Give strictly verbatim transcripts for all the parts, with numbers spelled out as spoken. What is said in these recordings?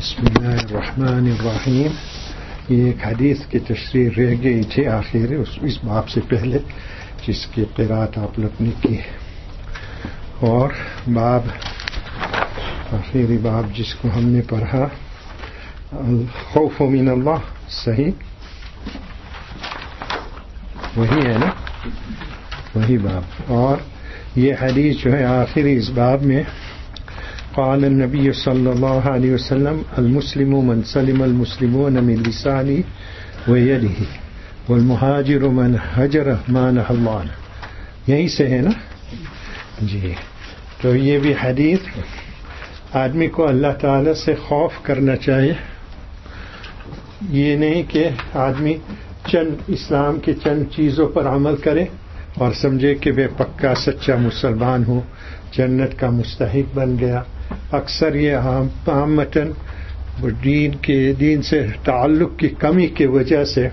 بسم اللہ الرحمن الرحیم. یہ ایک حدیث کی تشریح رہ گئی تھی آخر اس باب سے پہلے جس کی قرأت آپ لوگ نے کی، اور باب آخری باب جس کو ہم نے پڑھا الخوف من اللہ، صحیح وہی ہے نا، وہی باب. اور یہ حدیث جو ہے آخری اس باب میں قال النبی صلی اللہ علیہ وسلم المسلم من سلم المسلمون من لسانه ویده والمہاجر من ہجر ما نہى اللہ عنہ، یہیں سے ہے نا جی. تو یہ بھی حدیث آدمی کو اللہ تعالی سے خوف کرنا چاہیے. یہ نہیں کہ آدمی چند اسلام کے چند چیزوں پر عمل کرے اور سمجھے کہ میں پکا سچا مسلمان ہوں، جنت کا مستحق بن گیا. اکثر یہ عامتاً دین کے دین سے تعلق کی کمی کی وجہ سے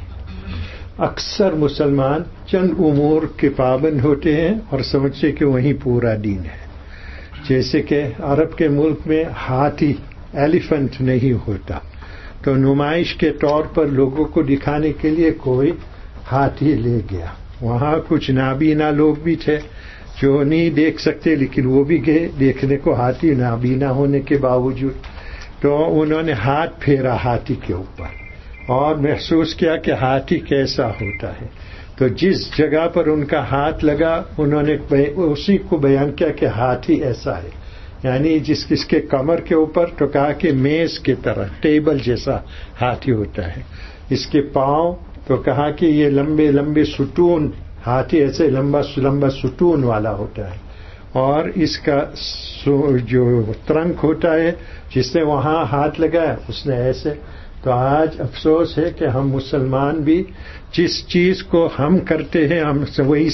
اکثر مسلمان چند امور کے پابند ہوتے ہیں اور سمجھتے کہ وہی پورا دین ہے. جیسے کہ عرب کے ملک میں ہاتھی ایلیفنٹ نہیں ہوتا، تو نمائش کے طور پر لوگوں کو دکھانے کے لیے کوئی ہاتھی لے گیا. وہاں کچھ نابینا لوگ بھی تھے جو نہیں دیکھ سکتے، لیکن وہ بھی گئے دیکھنے کو ہاتھی، نابینا ہونے کے باوجود. تو انہوں نے ہاتھ پھیرا ہاتھی کے اوپر اور محسوس کیا کہ ہاتھی کیسا ہوتا ہے. تو جس جگہ پر ان کا ہاتھ لگا انہوں نے اسی کو بیان کیا کہ ہاتھی ایسا ہے، یعنی جس کس کے کمر کے اوپر، تو کہا کہ میز کی طرح ٹیبل جیسا ہاتھی ہوتا ہے. اس کے پاؤں تو کہا کہ یہ لمبے لمبے ستون، ہاتھی ایسے لمبا لمبا ستون والا ہوتا ہے. اور اس کا جو ٹرنک ہوتا ہے جس نے وہاں ہاتھ لگایا اس نے ایسے. تو آج افسوس ہے کہ ہم مسلمان بھی جس چیز کو ہم کرتے ہیں ہم وہی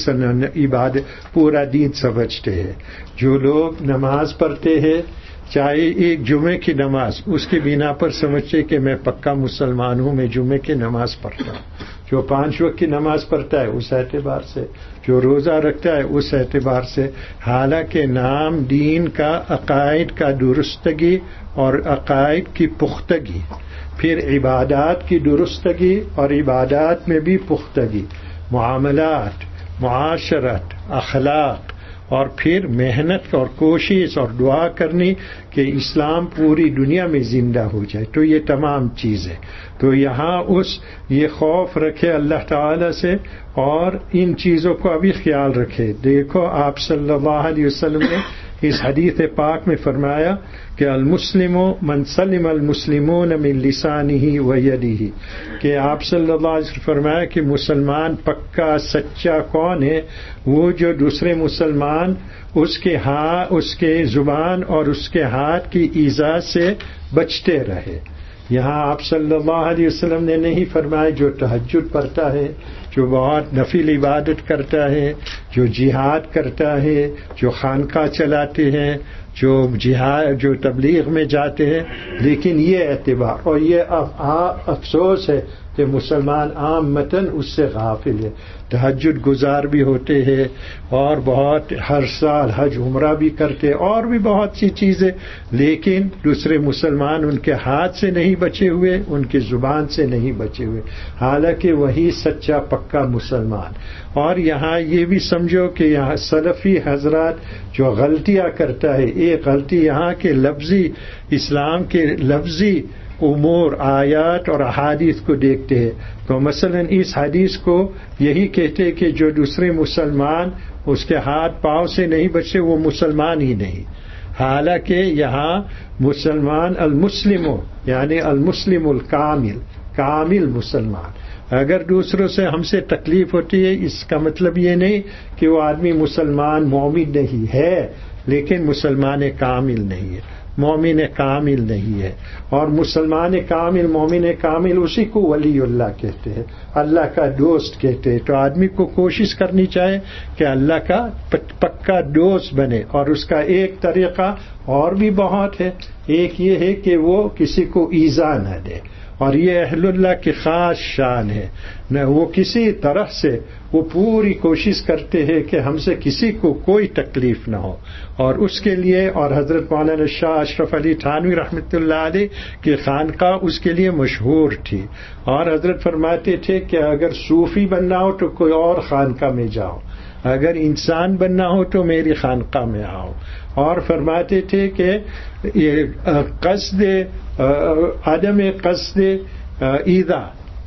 عبادت پورا دین سمجھتے ہیں. جو لوگ نماز پڑھتے ہیں، چاہے ایک جمعے کی نماز، اس کی بنا پر سمجھتے کہ میں پکا مسلمان ہوں، میں جمعے کی نماز پڑھتا ہوں. جو پانچ وقت کی نماز پڑھتا ہے اس اعتبار سے، جو روزہ رکھتا ہے اس اعتبار سے، حالانکہ نام دین کا عقائد کا درستگی اور عقائد کی پختگی، پھر عبادات کی درستگی اور عبادات میں بھی پختگی، معاملات، معاشرت، اخلاق، اور پھر محنت اور کوشش اور دعا کرنی کہ اسلام پوری دنیا میں زندہ ہو جائے. تو یہ تمام چیزیں، تو یہاں اس یہ خوف رکھے اللہ تعالی سے اور ان چیزوں کو ابھی خیال رکھے. دیکھو آپ صلی اللہ علیہ وسلم نے اس حدیث پاک میں فرمایا کہ المسلم من سلم المسلمون من لسانه ویده، کہ آپ صلی اللہ علیہ وسلم فرمایا کہ مسلمان پکا سچا کون ہے؟ وہ جو دوسرے مسلمان اس کے ہاں اس کے زبان اور اس کے ہاتھ کی ایذا سے بچتے رہے. یہاں آپ صلی اللہ علیہ وسلم نے نہیں فرمایا جو تہجد پڑھتا ہے، جو بہت نفل عبادت کرتا ہے، جو جہاد کرتا ہے، جو خانقاہ چلاتے ہیں، جو جہاد جو تبلیغ میں جاتے ہیں. لیکن یہ اعتبار اور یہ افسوس ہے کہ مسلمان عامتاً اس سے غافل ہے. تہجد گزار بھی ہوتے ہیں اور بہت ہر سال حج عمرہ بھی کرتے اور بھی بہت سی چیزیں، لیکن دوسرے مسلمان ان کے ہاتھ سے نہیں بچے ہوئے، ان کی زبان سے نہیں بچے ہوئے، حالانکہ وہی سچا پکا مسلمان. اور یہاں یہ بھی سمجھو کہ یہاں سلفی حضرات جو غلطیاں کرتا ہے، ایک غلطی یہاں کے لفظی اسلام کے لفظی امور، آیات اور احادیث کو دیکھتے ہیں. تو مثلا اس حدیث کو یہی کہتے کہ جو دوسرے مسلمان اس کے ہاتھ پاؤں سے نہیں بچے وہ مسلمان ہی نہیں. حالانکہ یہاں مسلمان المسلم یعنی المسلم الکامل، کامل مسلمان. اگر دوسروں سے ہم سے تکلیف ہوتی ہے اس کا مطلب یہ نہیں کہ وہ آدمی مسلمان مومن نہیں ہے، لیکن مسلمان کامل نہیں ہے، مومن کامل نہیں ہے. اور مسلمان کامل، مومن کامل اسی کو ولی اللہ کہتے ہیں، اللہ کا دوست کہتے ہیں. تو آدمی کو کوشش کرنی چاہے کہ اللہ کا پکا دوست بنے. اور اس کا ایک طریقہ اور بھی بہت ہے. ایک یہ ہے کہ وہ کسی کو ایذا نہ دے اور یہ اہل اللہ کی خاص شان ہے نہ، وہ کسی طرح سے وہ پوری کوشش کرتے ہیں کہ ہم سے کسی کو کوئی تکلیف نہ ہو، اور اس کے لیے، اور حضرت مولانا شاہ اشرف علی تھانوی رحمۃ اللہ علیہ کی خانقاہ اس کے لیے مشہور تھی، اور حضرت فرماتے تھے کہ اگر صوفی بننا ہو تو کوئی اور خانقاہ میں جاؤ، اگر انسان بننا ہو تو میری خانقاہ میں آؤ. اور فرماتے تھے کہ یہ قصد عدم قصد ایذا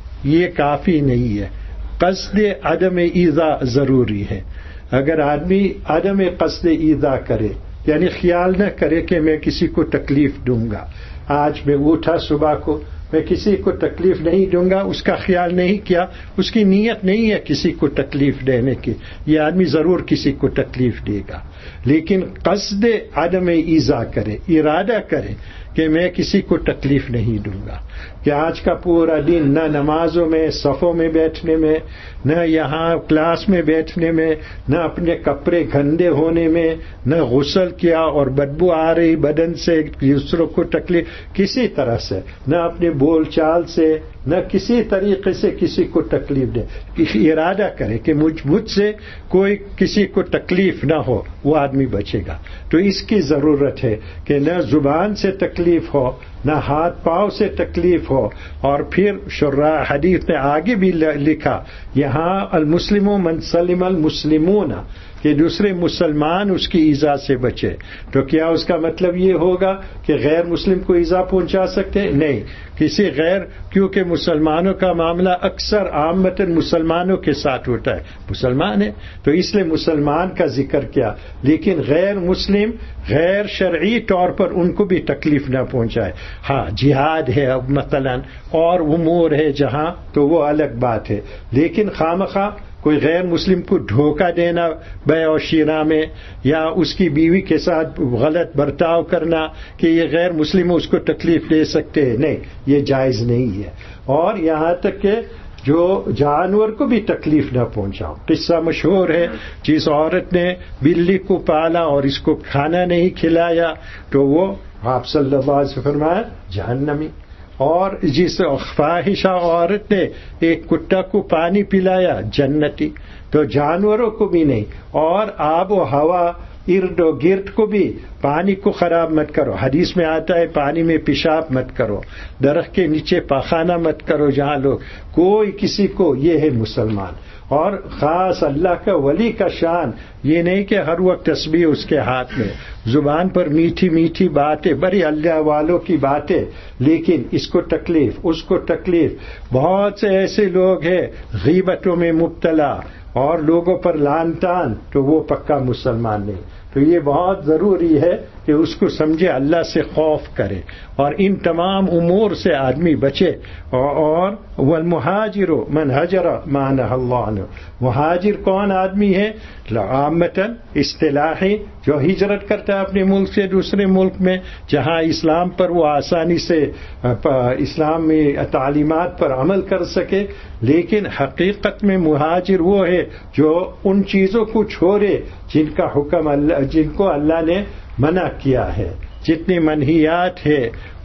یہ کافی نہیں ہے، قصد عدم ایذا ضروری ہے. اگر آدمی عدم قصد ایذا کرے، یعنی خیال نہ کرے کہ میں کسی کو تکلیف دوں گا، آج میں اٹھا صبح کو میں کسی کو تکلیف نہیں دوں گا، اس کا خیال نہیں کیا، اس کی نیت نہیں ہے کسی کو تکلیف دینے کی، یہ آدمی ضرور کسی کو تکلیف دے گا. لیکن قصد عدم ایذا کرے، ارادہ کرے کہ میں کسی کو تکلیف نہیں دوں گا. کہ آج کا پورا دن نہ نمازوں میں، صفوں میں بیٹھنے میں، نہ یہاں کلاس میں بیٹھنے میں، نہ اپنے کپڑے گندے ہونے میں، نہ غسل کیا اور بدبو آ رہی بدن سے دوسروں کو تکلیف کسی طرح سے، نہ اپنے بول چال سے، نہ کسی طریقے سے کسی کو تکلیف دے. ارادہ کرے کہ مجھ مجھ سے کوئی کسی کو تکلیف نہ ہو، وہ آدمی بچے گا. تو اس کی ضرورت ہے کہ نہ زبان سے تکلیف ہو، نہ ہاتھ پاؤں سے تکلیف ہو. اور پھر شراح حدیث نے آگے بھی لکھا، یہاں المسلم من سلم المسلمون، کہ دوسرے مسلمان اس کی ایذا سے بچے. تو کیا اس کا مطلب یہ ہوگا کہ غیر مسلم کو ایذا پہنچا سکتے؟ نہیں، کسی غیر، کیونکہ مسلمانوں کا معاملہ اکثر عامتاً مسلمانوں کے ساتھ ہوتا ہے، مسلمان ہے تو اس لیے مسلمان کا ذکر کیا، لیکن غیر مسلم غیر شرعی طور پر ان کو بھی تکلیف نہ پہنچائے. ہاں جہاد ہے مثلا اور امور ہے جہاں، تو وہ الگ بات ہے. لیکن خامخواہ کوئی غیر مسلم کو دھوکہ دینا بیع و شراء میں، یا اس کی بیوی کے ساتھ غلط برتاؤ کرنا کہ یہ غیر مسلم اس کو تکلیف دے سکتے ہیں، نہیں، یہ جائز نہیں ہے. اور یہاں تک کہ جو جانور کو بھی تکلیف نہ پہنچاؤ. قصہ مشہور ہے، جس عورت نے بلی کو پالا اور اس کو کھانا نہیں کھلایا تو وہ آپ صلی اللہ علیہ وسلم فرمایا جہنمی. اور جس فاحشہ عورت نے ایک کتا کو پانی پلایا جنتی. تو جانوروں کو بھی نہیں، اور آب و ہوا ارد و گرد کو بھی پانی کو خراب مت کرو. حدیث میں آتا ہے پانی میں پیشاب مت کرو، درخت کے نیچے پاخانہ مت کرو جہاں لوگ، کوئی کسی کو. یہ ہے مسلمان. اور خاص اللہ کا ولی کا شان یہ نہیں کہ ہر وقت تسبیح اس کے ہاتھ میں، زبان پر میٹھی میٹھی باتیں، بڑی اللہ والوں کی باتیں، لیکن اس کو تکلیف اس کو تکلیف. بہت سے ایسے لوگ ہیں غیبتوں میں مبتلا اور لوگوں پر لعن طعن، تو وہ پکا مسلمان نہیں. تو یہ بہت ضروری ہے کہ اس کو سمجھے، اللہ سے خوف کرے اور ان تمام امور سے آدمی بچے. اور والمہاجر من حجر ما نہى اللہ عنہ، مہاجر کون آدمی ہے؟ عامتاً اصطلاحی جو ہجرت کرتا ہے اپنے ملک سے دوسرے ملک میں جہاں اسلام پر وہ آسانی سے اسلامی تعلیمات پر عمل کر سکے. لیکن حقیقت میں مہاجر وہ ہے جو ان چیزوں کو چھوڑے جن کا حکم اللہ جن کو اللہ نے منع کیا ہے. جتنی منہیات ہے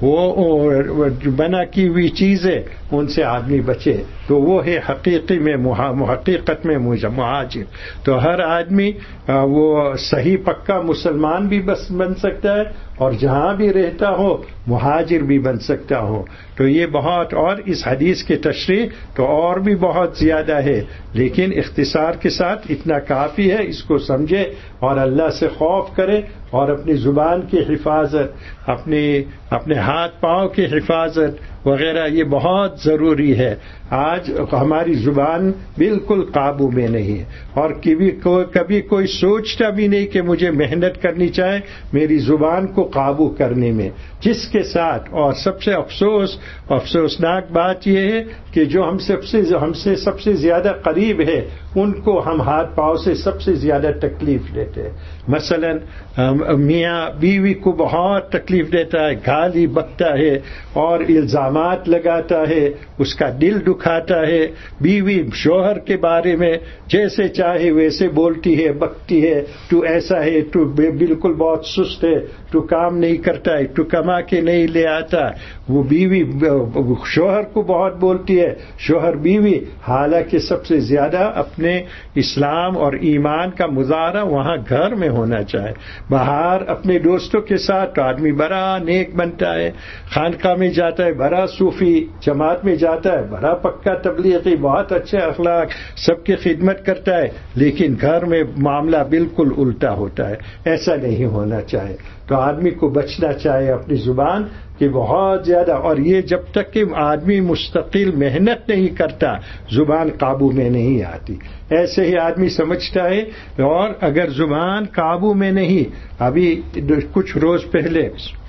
وہ منع کی ہوئی چیزیں ان سے آدمی بچے، تو وہ ہے حقیقی میں حقیقت میں مہاجر. تو ہر آدمی وہ صحیح پکا مسلمان بھی بس بن سکتا ہے اور جہاں بھی رہتا ہو مہاجر بھی بن سکتا ہو. تو یہ بہت، اور اس حدیث کی تشریح تو اور بھی بہت زیادہ ہے، لیکن اختصار کے ساتھ اتنا کافی ہے. اس کو سمجھے اور اللہ سے خوف کرے اور اپنی زبان کی حفاظت، اپنی اپنے ہاتھ پاؤں کی حفاظت وغیرہ یہ بہت ضروری ہے. آج ہماری زبان بالکل قابو میں نہیں ہے، اور کبھی کوئی کبھی کوئی سوچتا بھی نہیں کہ مجھے محنت کرنی چاہے میری زبان کو قابو کرنے میں. جس کے ساتھ، اور سب سے افسوس افسوسناک بات یہ ہے کہ جو ہم سب سے ہم سے سب سے زیادہ قریب ہے ان کو ہم ہاتھ پاؤں سے سب سے زیادہ تکلیف دیتے ہیں. مثلا میاں بیوی کو بہت تکلیف دیتا ہے، گالی بکتا ہے اور الزامات لگاتا ہے، اس کا دل دکھا کھاتا ہے، بیوی شوہر کے بارے میں جیسے چاہے ویسے بولتی ہے، بکتی ہے، تو ایسا ہے، تو بالکل بہت سست ہے، تو کام نہیں کرتا ہے، تو کما کے نہیں لے آتا. وہ بیوی شوہر کو بہت بولتی ہے، شوہر بیوی، حالانکہ سب سے زیادہ اپنے اسلام اور ایمان کا مظاہرہ وہاں گھر میں ہونا چاہے. باہر اپنے دوستوں کے ساتھ تو آدمی بڑا نیک بنتا ہے، خانقاہ میں جاتا ہے بڑا صوفی، جماعت میں جاتا ہے بڑا پکا تبلیغی، بہت اچھے اخلاق، سب کی خدمت کرتا ہے، لیکن گھر میں معاملہ بالکل الٹا ہوتا ہے. ایسا نہیں ہونا چاہے. تو آدمی کو بچنا چاہے اپنی زبان کہ بہت زیادہ. اور یہ جب تک کہ آدمی مستقل محنت نہیں کرتا زبان قابو میں نہیں آتی. ایسے ہی آدمی سمجھتا ہے. اور اگر زبان قابو میں نہیں، ابھی کچھ روز پہلے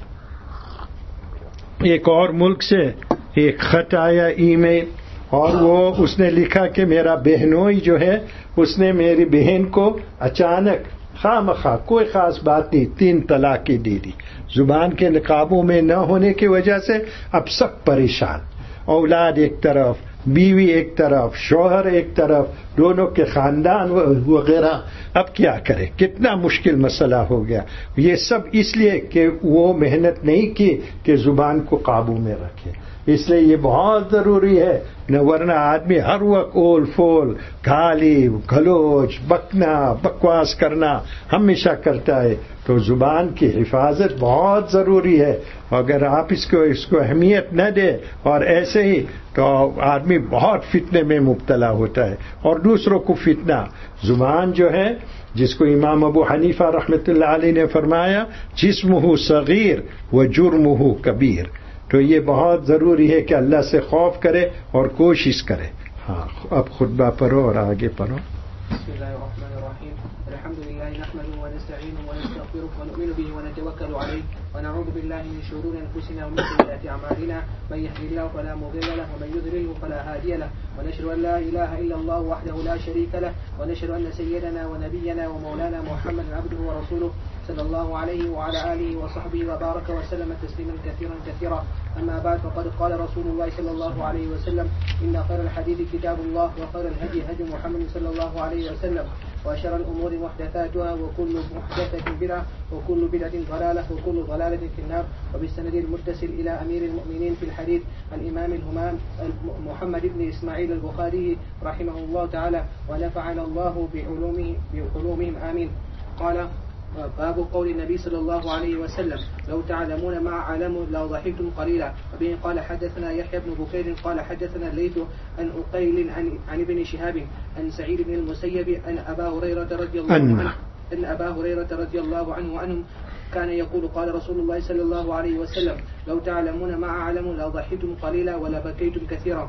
ایک اور ملک سے ایک خط آیا، ای میل، اور وہ اس نے لکھا کہ میرا بہنوئی جو ہے اس نے میری بہن کو اچانک خواہ مخواہ کوئی خاص بات نہیں تین طلاقیں دے دی. زبان کے قابو میں نہ ہونے کی وجہ سے اب سب پریشان، اولاد ایک طرف، بیوی ایک طرف، شوہر ایک طرف، دونوں کے خاندان وغیرہ. اب کیا کرے؟ کتنا مشکل مسئلہ ہو گیا. یہ سب اس لیے کہ وہ محنت نہیں کی کہ زبان کو قابو میں رکھے. اس لیے یہ بہت ضروری ہے، نہ ورنہ آدمی ہر وقت اول فول، گالی گلوچ، بکنا، بکواس کرنا ہمیشہ کرتا ہے. تو زبان کی حفاظت بہت ضروری ہے. اگر آپ اس کو اس کو اہمیت نہ دے اور ایسے ہی، تو آدمی بہت فتنے میں مبتلا ہوتا ہے اور دوسروں کو فتنہ. زبان جو ہے، جس کو امام ابو حنیفہ رحمۃ اللہ علیہ نے فرمایا جسمہ صغیر و جرمہ کبیر. تو یہ بہت ضروری ہے کہ اللہ سے خوف کرے اور کوشش کرے. ہاں، اب خطبہ پڑھو اور آگے پڑھو. بسم الله الرحمن الرحيم. الحمد لله نحمده ونستعينه ونستغفره ونؤمن به ونتوكل عليه ونعوذ بالله من شرور انفسنا ومن سيئات اعمالنا، من يهده الله فلا مضل له ومن يضلل فلا هادي له، ونشهد ان لا اله الا الله وحده لا شريك له، ونشهد ان سيدنا ونبينا ومولانا محمدا عبده ورسوله صلى الله عليه وعلى اله وصحبه وبارك وسلم تسليما كثيرا كثيرا. اما بعد، فقد قال رسول الله صلى الله عليه وسلم: ان خير الحديث كتاب الله وخير الهدي هدي محمد صلى الله عليه وسلم وشر الامور محدثاتها وكل محدثة بدعة وكل بدعة ضلالة وكل ضلالة في النار. وبالسند المتصل الى امير المؤمنين في الحديث الامام الهمام محمد بن اسماعيل البخاري رحمه الله تعالى ونفعنا الله بعلومه بعلومهم آمين. قال: باب قول النبي صلى الله عليه وسلم: لو تعلمون ما أعلم لو ضحكتم قليلا. وبه قال حدثنا يحيى بن بكير قال حدثنا الليث عن أقيل عن, عن ابن شهاب عن سعيد بن المسيب أن أبا هريرة رضي الله عنه أن أبا هريرة رضي الله عنه عنهم كان يقول: قال رسول الله صلى الله عليه وسلم: لو تعلمون ما أعلم لو ضحكتم قليلا ولبكيتم كثيرا.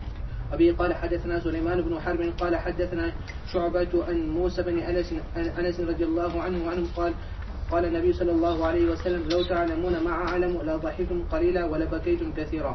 أبي قال حدثنا سليمان بن حرب قال حدثنا شعبة عن موسى بن أنس أنس رضي الله عنه عنه قال: قال النبي صلى الله عليه وسلم: لو تعلمون ما أعلم لضحكتم قليلا ولبكيتم كثيرا.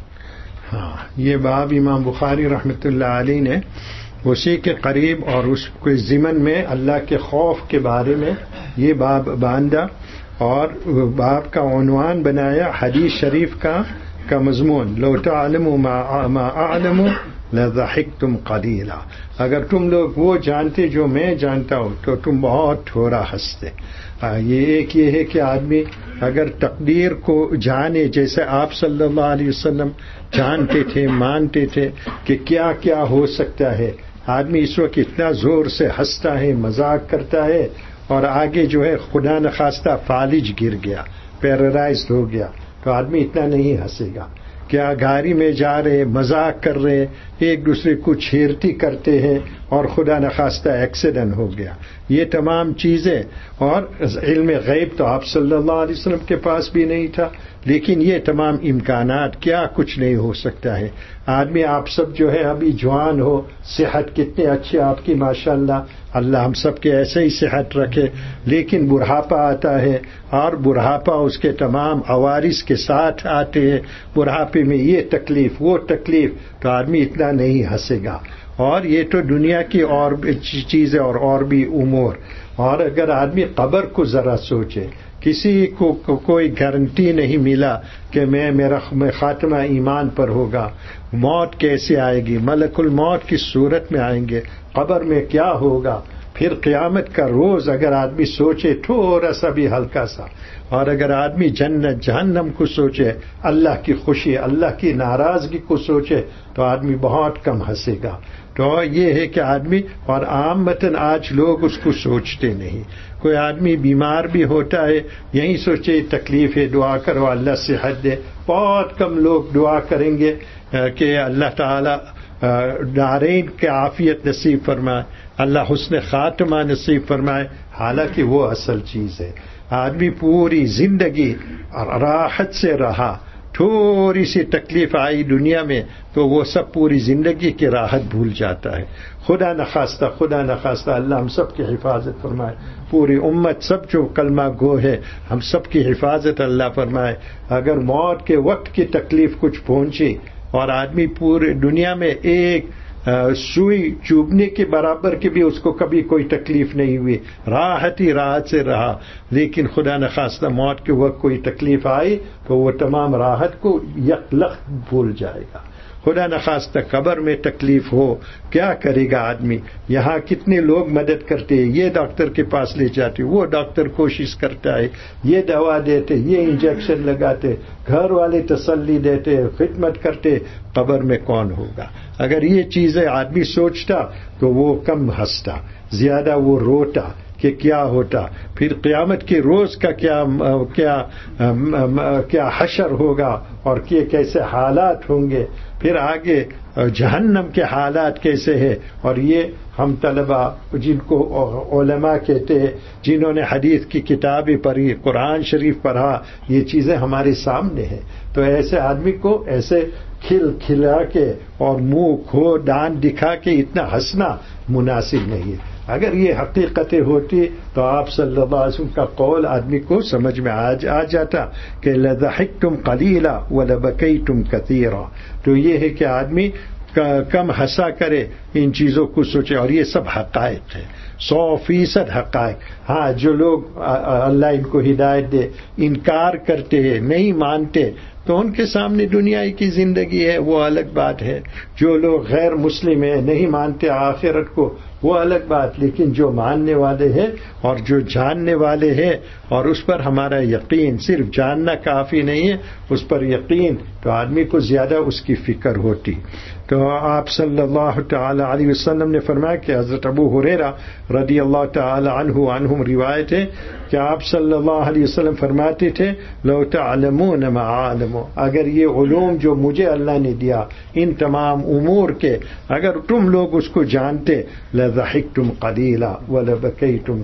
ہاں، یہ باب امام بخاری رحمۃ اللہ علیہ نے اسی کے قریب اور اس کے ضمن میں اللہ کے خوف کے بارے میں یہ باب باندھا اور باب کا عنوان بنایا حدیث شریف کا کا مضمون: لو تعلموا ما اعلم لضحكتم قليلا. اگر تم لوگ وہ جانتے جو میں جانتا ہوں تو تم بہت تھوڑا ہنستے. یہ ایک یہ ہے کہ آدمی اگر تقدیر کو جانے، جیسے آپ صلی اللہ علیہ وسلم جانتے تھے، مانتے تھے کہ کیا کیا ہو سکتا ہے، آدمی اس وقت اتنا زور سے ہنستا ہے، مذاق کرتا ہے، اور آگے جو ہے خدا نخواستہ فالج گر گیا، پیرالائزڈ ہو گیا، تو آدمی اتنا نہیں ہنسے گا. کیا گاڑی میں جا رہے، مذاق کر رہے، ایک دوسرے کو چھیڑتی کرتے ہیں اور خدا نخواستہ ایکسیڈنٹ ہو گیا. یہ تمام چیزیں، اور علم غیب تو آپ صلی اللہ علیہ وسلم کے پاس بھی نہیں تھا، لیکن یہ تمام امکانات، کیا کچھ نہیں ہو سکتا ہے. آدمی آپ سب جو ہے ابھی جوان ہو، صحت کتنے اچھے آپ کی ماشاءاللہ، اللہ ہم سب کے ایسے ہی صحت رکھے، لیکن بڑھاپا آتا ہے اور بڑھاپا اس کے تمام عوارض کے ساتھ آتے ہیں. بڑھاپے میں یہ تکلیف وہ تکلیف، تو آدمی اتنا نہیں ہنسے گا. اور یہ تو دنیا کی اور چیزیں اور اور بھی امور. اور اگر آدمی قبر کو ذرا سوچے کسی کو, کو کوئی گارنٹی نہیں ملا کہ میں میرا میں خاتمہ ایمان پر ہوگا. موت کیسے آئے گی؟ ملک الموت کس صورت میں آئیں گے؟ قبر میں کیا ہوگا؟ پھر قیامت کا روز اگر آدمی سوچے تھوڑا سا بھی ہلکا سا، اور اگر آدمی جنت جہنم کو سوچے، اللہ کی خوشی اللہ کی ناراضگی کو سوچے، تو آدمی بہت کم ہنسے گا. تو یہ ہے کہ آدمی، اور عامتاً آج لوگ اس کو سوچتے نہیں. کوئی آدمی بیمار بھی ہوتا ہے، یہی سوچے تکلیف ہے، دعا کرو اللہ صحت دے. بہت کم لوگ دعا کریں گے کہ اللہ تعالی دارین کے عافیت نصیب فرمائے، اللہ حسن خاتمہ نصیب فرمائے، حالانکہ وہ اصل چیز ہے. آدمی پوری زندگی راحت سے رہا، تھوڑی سی تکلیف آئی دنیا میں تو وہ سب پوری زندگی کی راحت بھول جاتا ہے. خدا نخواستہ خدا نخواستہ اللہ ہم سب کی حفاظت فرمائے، پوری امت سب جو کلمہ گو ہے ہم سب کی حفاظت اللہ فرمائے. اگر موت کے وقت کی تکلیف کچھ پہنچی اور آدمی پورے دنیا میں ایک سوئی چوبنے کے برابر کی بھی اس کو کبھی کوئی تکلیف نہیں ہوئی، راحت ہی راحت سے رہا، لیکن خدا نخواستہ موت کے وقت کوئی تکلیف آئی تو وہ تمام راحت کو یکلخت بھول جائے گا. خدا نخواستہ قبر میں تکلیف ہو، کیا کرے گا آدمی؟ یہاں کتنے لوگ مدد کرتے ہیں، یہ ڈاکٹر کے پاس لے جاتے، وہ ڈاکٹر کوشش کرتا ہے، یہ دوا دیتے، یہ انجیکشن لگاتے، گھر والے تسلی دیتے، خدمت کرتے. قبر میں کون ہوگا؟ اگر یہ چیزیں آدمی سوچتا تو وہ کم ہنستا، زیادہ وہ روتا کہ کیا ہوتا، پھر قیامت کے روز کا کیا کیا کیا حشر ہوگا اور کہ کیسے حالات ہوں گے، پھر آگے جہنم کے حالات کیسے ہیں. اور یہ ہم طلباء جن کو علماء کہتے ہیں، جنہوں نے حدیث کی کتابیں پڑھی، قرآن شریف پڑھا، یہ چیزیں ہمارے سامنے ہیں. تو ایسے آدمی کو ایسے کھل کھلا کے اور منہ کھو دان دکھا کے اتنا ہنسنا مناسب نہیں ہے. اگر یہ حقیقتیں ہوتی تو آپ صلی اللہ علیہ وسلم کا قول آدمی کو سمجھ میں آ جاتا کہ لَضَحِكْتُمْ قَلِيلًا وَلَبَكَيْتُمْ كَثِيرًا. تو یہ ہے کہ آدمی کم ہنسا کرے، ان چیزوں کو سوچے، اور یہ سب حقائق ہے، سو فیصد حقائق. ہاں جو لوگ اللہ ان کو ہدایت دے انکار کرتے ہیں، نہیں مانتے، تو ان کے سامنے دنیا کی زندگی ہے، وہ الگ بات ہے. جو لوگ غیر مسلم ہیں، نہیں مانتے آخرت کو، وہ الگ بات. لیکن جو ماننے والے ہیں اور جو جاننے والے ہیں اور اس پر ہمارا یقین، صرف جاننا کافی نہیں ہے، اس پر یقین، تو آدمی کو زیادہ اس کی فکر ہوتی. تو آپ صلی اللہ تعالی علیہ وسلم نے فرمایا کہ حضرت ابو ہریرہ رضی اللہ تعالی عنہ عنہم روایت ہے کہ آپ صلی اللہ علیہ وسلم فرماتے تھے لو تعلمون ما اعلم، اگر یہ علوم جو مجھے اللہ نے دیا ان تمام امور کے، اگر تم لوگ اس کو جانتے، لضحکتم قلیلا ولبکیتم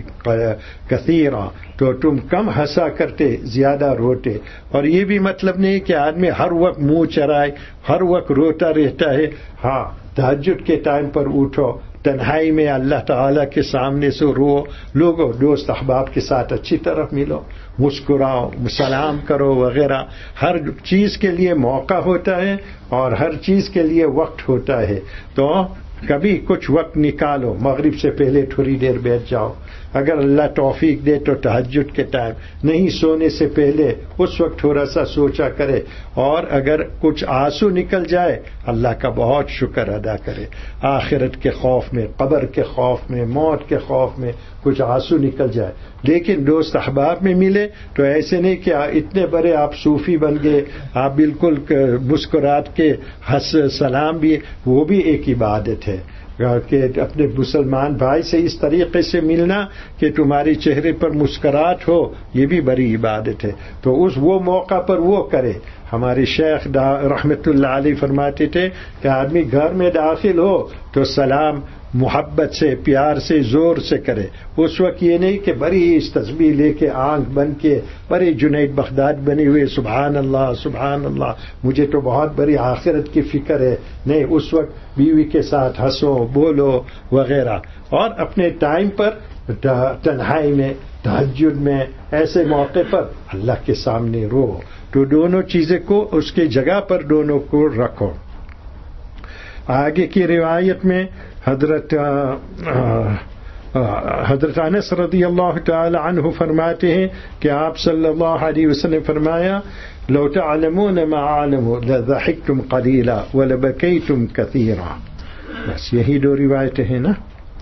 کثیرا، تو تم کم ہنسا کرتے، زیادہ روتے. اور یہ بھی مطلب نہیں کہ آدمی ہر وقت منہ چرائے، ہر وقت روتا رہتا ہے. ہاں تہجد کے ٹائم پر اٹھو، تنہائی میں اللہ تعالیٰ کے سامنے سے رو، لوگوں دوست احباب کے ساتھ اچھی طرح ملو، مسکراؤ، سلام کرو وغیرہ. ہر چیز کے لیے موقع ہوتا ہے اور ہر چیز کے لیے وقت ہوتا ہے. تو کبھی کچھ وقت نکالو، مغرب سے پہلے تھوڑی دیر بیٹھ جاؤ، اگر اللہ توفیق دے تو تہجد کے ٹائم، نہیں سونے سے پہلے اس وقت تھوڑا سا سوچا کرے. اور اگر کچھ آنسو نکل جائے اللہ کا بہت شکر ادا کرے. آخرت کے خوف میں، قبر کے خوف میں، موت کے خوف میں کچھ آنسو نکل جائے. لیکن دوست احباب میں ملے تو ایسے نہیں کہ اتنے بڑے آپ صوفی بن گئے، آپ بالکل مسکرات کے ہنس سلام بھی، وہ بھی ایک عبادت ہے کہ اپنے مسلمان بھائی سے اس طریقے سے ملنا کہ تمہارے چہرے پر مسکراہٹ ہو، یہ بھی بڑی عبادت ہے. تو اس وہ موقع پر وہ کرے. ہمارے شیخ رحمت اللہ علیہ فرماتے تھے کہ آدمی گھر میں داخل ہو تو سلام محبت سے، پیار سے، زور سے کرے. اس وقت یہ نہیں کہ بڑی اس تسبیح لے کے آنکھ بن کے بڑے جنید بغداد بنے ہوئے سبحان اللہ سبحان اللہ مجھے تو بہت بڑی آخرت کی فکر ہے. نہیں، اس وقت بیوی کے ساتھ ہنسو، بولو وغیرہ. اور اپنے ٹائم پر تنہائی میں، تہجد میں، ایسے موقع پر اللہ کے سامنے رو. تو دونوں چیزیں کو اس کی جگہ پر دونوں کو رکھو. آگے کی روایت میں حضرت حضرت انس رضی اللہ تعالی عنہ فرماتے ہیں کہ آپ صلی اللہ علیہ وسلم فرمایا لو تعلمون ما اعلم لضحكتم قليلا ولبكيتم كثيرا. بس یہی دو روایتیں ہیں نا.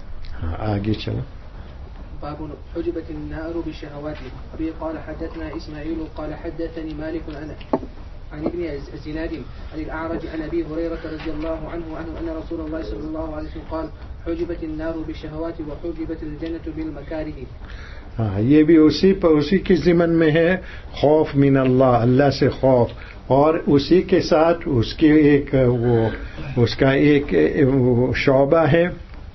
آگے چلو. باب حجبت النار بالشهوات. ابي قال حدثنا اسماعيل قال حدثني مالك عن عن ابن الزناد عن الاعرج عن ابي هريره رضي الله عنه عنه ان رسول الله صلى الله عليه وسلم قال حجبت النار بالشهوات وحجبت الجنه بالمكاره. ہاں یہ بھی اسی پر اسی کے ضمن میں ہے خوف من اللہ، اللہ سے خوف، اور اسی کے ساتھ اس کی ایک وہ اس کا ایک شعبہ ہے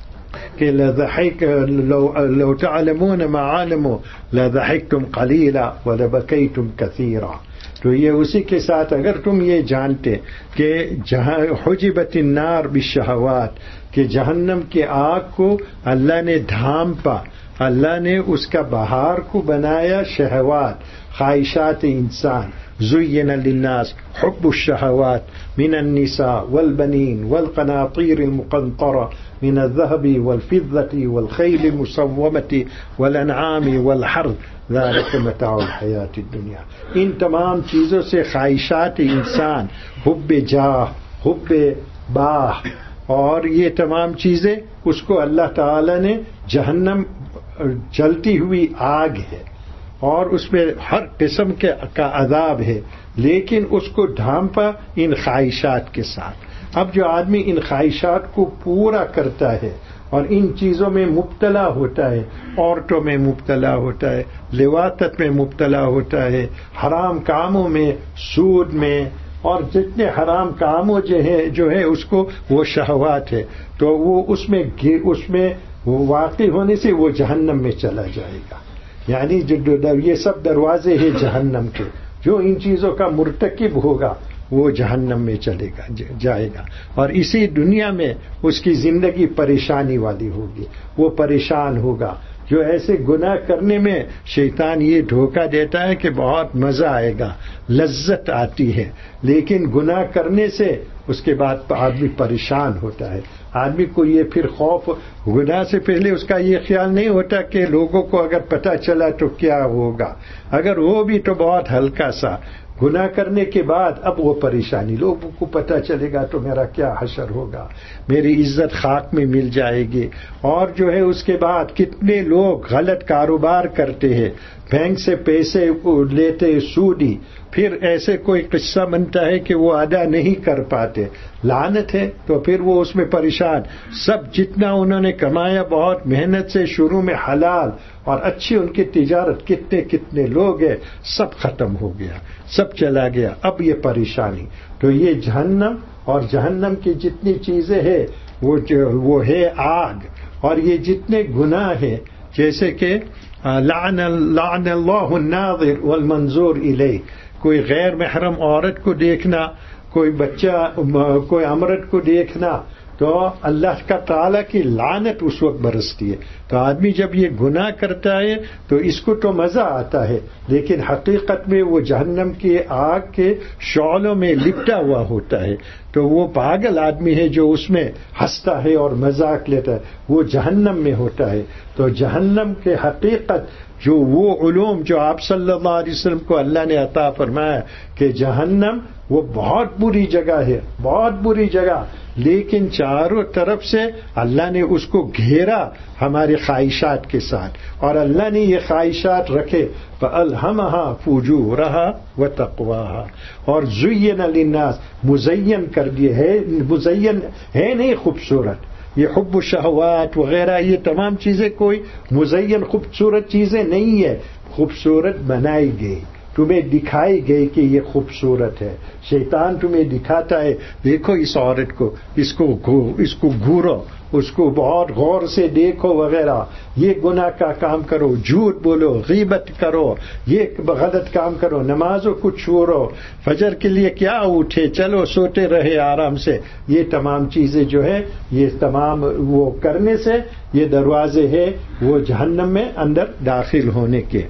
کہ لضحك لو لو تعلمون ما علموا لضحكتم قليلا ولبكيتم كثيرا. تو یہ اسی کے ساتھ اگر تم یہ جانتے کہ جہاں حجبت النار بالشہوات کہ جہنم کی آگ کو اللہ نے ڈھانپا، اللہ نے اس کا بہار کو بنایا شہوات خواہشات انسان. زین للناس حب الشہوات من النساء والبنین والقناطیر المقنطرة من الذهب والفضة والخيل المسومة والانعام والحرث ذلك متاع الحیات الدنیا. ان تمام چیزوں سے خواہشات انسان، حب جاہ، حب باہ، اور یہ تمام چیزیں اس کو اللہ تعالی نے جہنم جلتی ہوئی آگ ہے اور اس میں ہر قسم کے کا عذاب ہے، لیکن اس کو ڈھانپا ان خواہشات کے ساتھ. اب جو آدمی ان خواہشات کو پورا کرتا ہے اور ان چیزوں میں مبتلا ہوتا ہے، عورتوں میں مبتلا ہوتا ہے، لواطت میں مبتلا ہوتا ہے، حرام کاموں میں، سود میں، اور جتنے حرام کاموں جو ہے جو ہے اس کو وہ شہوات ہے، تو وہ اس میں اس میں واقع ہونے سے وہ جہنم میں چلا جائے گا. یعنی جو یہ سب دروازے ہیں جہنم کے، جو ان چیزوں کا مرتکب ہوگا وہ جہنم میں چلے گا جائے گا، اور اسی دنیا میں اس کی زندگی پریشانی والی ہوگی، وہ پریشان ہوگا. جو ایسے گناہ کرنے میں شیطان یہ دھوکہ دیتا ہے کہ بہت مزہ آئے گا، لذت آتی ہے، لیکن گناہ کرنے سے اس کے بعد آدمی پریشان ہوتا ہے. آدمی کو یہ پھر خوف، گناہ سے پہلے اس کا یہ خیال نہیں ہوتا کہ لوگوں کو اگر پتہ چلا تو کیا ہوگا، اگر وہ بھی تو بہت ہلکا سا. گناہ کرنے کے بعد اب وہ پریشانی، لوگوں کو پتہ چلے گا تو میرا کیا حشر ہوگا، میری عزت خاک میں مل جائے گی. اور جو ہے اس کے بعد کتنے لوگ غلط کاروبار کرتے ہیں، بینک سے پیسے لیتے سودی، پھر ایسے کوئی قصہ بنتا ہے کہ وہ ادا نہیں کر پاتے، لعنت ہے. تو پھر وہ اس میں پریشان، سب جتنا انہوں نے کمایا بہت محنت سے شروع میں حلال اور اچھی ان کی تجارت، کتنے کتنے لوگ ہیں، سب ختم ہو گیا، سب چلا گیا. اب یہ پریشانی. تو یہ جہنم اور جہنم کی جتنی چیزیں ہیں وہ وہ ہے آگ، اور یہ جتنے گناہ ہیں جیسے کہ لعن لعن اللہ الناظر والمنظور الیہ، کوئی غیر محرم عورت کو دیکھنا، کوئی بچہ کوئی امرد کو دیکھنا، تو اللہ کا تعالیٰ کی لعنت اس وقت برستی ہے. تو آدمی جب یہ گناہ کرتا ہے تو اس کو تو مزہ آتا ہے، لیکن حقیقت میں وہ جہنم کی آگ کے شعلوں میں لپٹا ہوا ہوتا ہے. تو وہ پاگل آدمی ہے جو اس میں ہنستا ہے اور مذاق لیتا ہے، وہ جہنم میں ہوتا ہے. تو جہنم کے حقیقت جو وہ علوم جو آپ صلی اللہ علیہ وسلم کو اللہ نے عطا فرمایا کہ جہنم وہ بہت بری جگہ ہے، بہت بری جگہ، لیکن چاروں طرف سے اللہ نے اس کو گھیرا ہمارے خواہشات کے ساتھ، اور اللہ نے یہ خواہشات رکھے فَأَلْهَمَهَا فُجُورَهَا وَتَقْوَاهَا، اور زُيِّنَ لِلنَّاسِ مزین کر دیے ہے، مزین ہے نہیں خوبصورت. یہ حب و شہوات وغیرہ یہ تمام چیزیں کوئی مزین خوبصورت چیزیں نہیں ہے، خوبصورت بنائی گئی، تمہیں دکھائی گئی کہ یہ خوبصورت ہے. شیطان تمہیں دکھاتا ہے دیکھو اس عورت کو، اس کو اس کو گھورو، اس کو بہت غور سے دیکھو وغیرہ، یہ گناہ کا کام کرو، جھوٹ بولو، غیبت کرو، یہ غلط کام کرو، نمازوں کو چھوڑو، فجر کے لیے کیا اٹھے، چلو سوتے رہے آرام سے. یہ تمام چیزیں جو ہے یہ تمام وہ کرنے سے یہ دروازے ہیں وہ جہنم میں اندر داخل ہونے کے.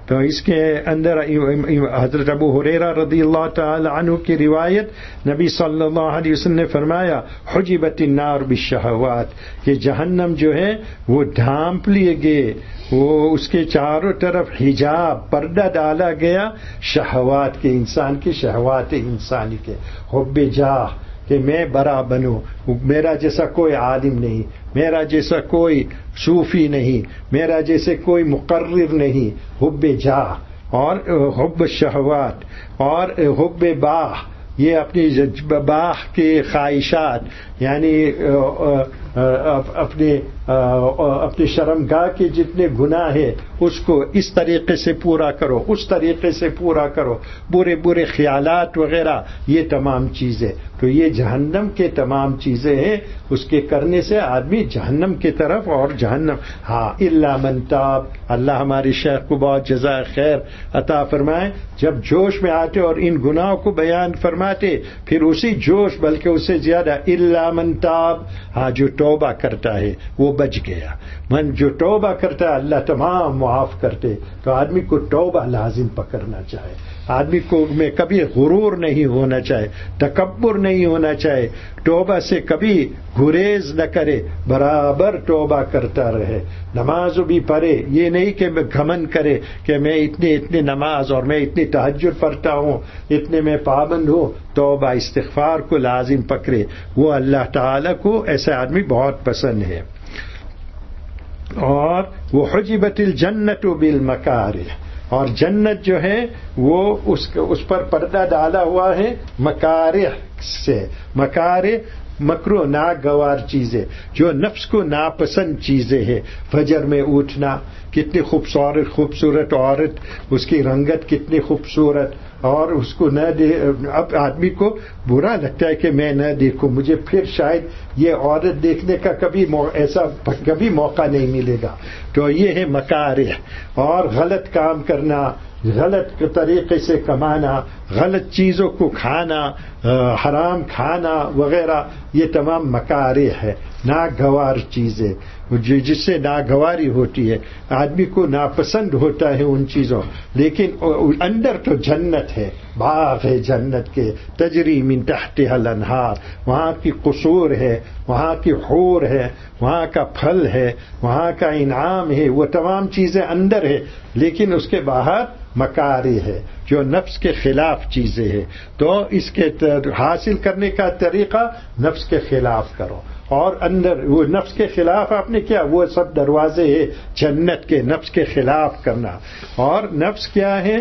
تو اس کے اندر حضرت ابو ہریرہ رضی اللہ تعالی عنہ کی روایت، نبی صلی اللہ علیہ وسلم نے فرمایا حجبت النار بالشہوات، کہ جہنم جو ہے وہ ڈھانپ لیے گئے، وہ اس کے چاروں طرف حجاب پردہ ڈالا گیا شہوات کے، انسان کی شہوات انسانی کے، حب جاہ کہ میں بڑا بنوں، میرا جیسا کوئی عالم نہیں، میرا جیسا کوئی صوفی نہیں، میرا جیسے کوئی مقرر نہیں، حب جاہ اور حب شہوات اور حب باہ، یہ اپنی باہ کے خواہشات، یعنی اپنے اپنے شرمگاہ کے جتنے گناہ ہیں اس کو اس طریقے سے پورا کرو، اس طریقے سے پورا کرو، برے برے خیالات وغیرہ، یہ تمام چیزیں، تو یہ جہنم کے تمام چیزیں ہیں، اس کے کرنے سے آدمی جہنم کی طرف اور جہنم۔ ہاں الا من تاب، اللہ ہمارے شیخ کو بہت جزائے خیر عطا فرمائے، جب جوش میں آتے اور ان گناہوں کو بیان فرماتے پھر اسی جوش بلکہ اس سے زیادہ الا من تاب، ہاں جو توبہ کرتا ہے وہ بچ گیا، من جو توبہ کرتا ہے اللہ تمام معاف کرتے، تو آدمی کو توبہ لازم پکڑنا چاہے، آدمی کو میں کبھی غرور نہیں ہونا چاہے، تکبر نہیں ہونا چاہے، توبہ سے کبھی گریز نہ کرے، برابر توبہ کرتا رہے، نماز بھی پڑھے، یہ نہیں کہ میں گھمنڈ کرے کہ میں اتنی اتنی نماز اور میں اتنی تہجد پڑھتا ہوں، اتنے میں پابند ہوں، توبہ استغفار کو لازم پکڑے، وہ اللہ تعالی کو ایسا آدمی بہت پسند ہے۔ اور وہ حجبت الجنت بالمکارہ، اور جنت جو ہے وہ اس اس پر پردہ ڈالا ہوا ہے مکارہ سے، مکارہ مکروہ ناگوار چیزیں، جو نفس کو ناپسند چیزیں ہیں، فجر میں اٹھنا، کتنی خوبصورت خوبصورت عورت، اس کی رنگت کتنی خوبصورت، اور اس کو نہ دے، اب آدمی کو برا لگتا ہے کہ میں نہ دیکھوں، مجھے پھر شاید یہ عورت دیکھنے کا کبھی ایسا کبھی موقع نہیں ملے گا، تو یہ ہے مکارہ۔ اور غلط کام کرنا، غلط طریقے سے کمانا، غلط چیزوں کو کھانا، حرام کھانا وغیرہ، یہ تمام مکارہ ہے، ناگوار چیزیں، جس سے ناگواری ہوتی ہے، آدمی کو ناپسند ہوتا ہے ان چیزوں، لیکن اندر تو جنت ہے، باغ ہے جنت کے، تجری من تحتها الانہار، وہاں کی قصور ہے، وہاں کی حور ہے، وہاں کا پھل ہے، وہاں کا انعام ہے، وہ تمام چیزیں اندر ہے، لیکن اس کے باہر مکاری ہے جو نفس کے خلاف چیزیں ہیں، تو اس کے حاصل کرنے کا طریقہ نفس کے خلاف کرو، اور اندر وہ نفس کے خلاف آپ نے کیا، وہ سب دروازے ہیں جنت کے، نفس کے خلاف کرنا۔ اور نفس کیا ہے،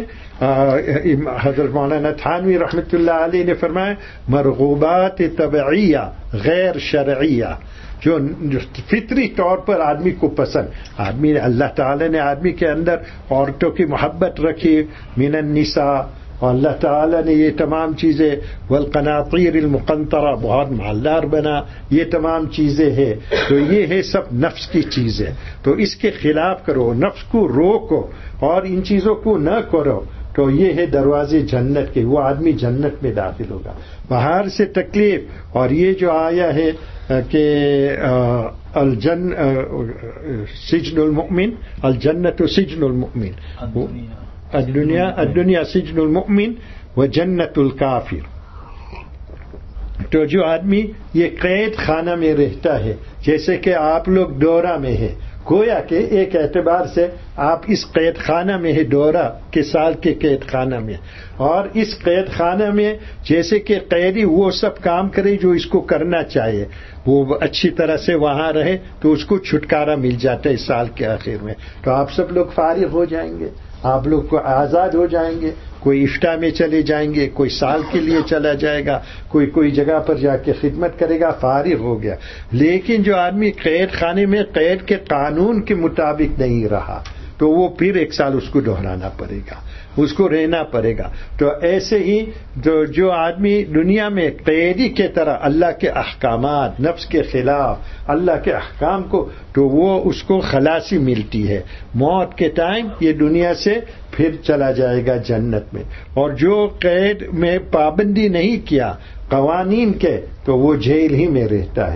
حضرت مولانا تھانوی رحمۃ اللہ علیہ نے فرمایا مرغوبات طبعیہ غیر شرعیہ، جو فطری طور پر آدمی کو پسند، آدمی اللہ تعالی نے آدمی کے اندر عورتوں کی محبت رکھی، من النساء، اور اللہ تعالیٰ نے یہ تمام چیزیں، والقناطیر المقنطرہ، بہت مالدار بنا، یہ تمام چیزیں ہیں، تو یہ ہے سب نفس کی چیزیں، تو اس کے خلاف کرو، نفس کو روکو اور ان چیزوں کو نہ کرو، تو یہ ہے دروازے جنت کے، وہ آدمی جنت میں داخل ہوگا۔ باہر سے تکلیف، اور یہ جو آیا ہے کہ الجن سجن المؤمن، الجنت سجن المؤمن، الدنیا الدنیا سجن المؤمن و جنت الکافر، تو جو آدمی یہ قید خانہ میں رہتا ہے، جیسے کہ آپ لوگ دورہ میں ہے، گویا کہ ایک اعتبار سے آپ اس قید خانہ میں ہے، دورہ کے سال کے قید خانہ میں، اور اس قید خانہ میں جیسے کہ قیدی وہ سب کام کرے جو اس کو کرنا چاہیے، وہ اچھی طرح سے وہاں رہے تو اس کو چھٹکارا مل جاتا ہے اس سال کے آخر میں، تو آپ سب لوگ فارغ ہو جائیں گے، آپ لوگ کو آزاد ہو جائیں گے، کوئی افتاء میں چلے جائیں گے، کوئی سال کے لیے چلا جائے گا، کوئی کوئی جگہ پر جا کے خدمت کرے گا، فارغ ہو گیا۔ لیکن جو آدمی قید خانے میں قید کے قانون کے مطابق نہیں رہا تو وہ پھر ایک سال اس کو دہرانا پڑے گا، اس کو رہنا پڑے گا۔ تو ایسے ہی جو جو آدمی دنیا میں قیدی کے طرح اللہ کے احکامات، نفس کے خلاف اللہ کے احکام کو، تو وہ اس کو خلاصی ملتی ہے، موت کے ٹائم یہ دنیا سے پھر چلا جائے گا جنت میں۔ اور جو قید میں پابندی نہیں کیا قوانین کے، تو وہ جیل ہی میں رہتا ہے۔ تو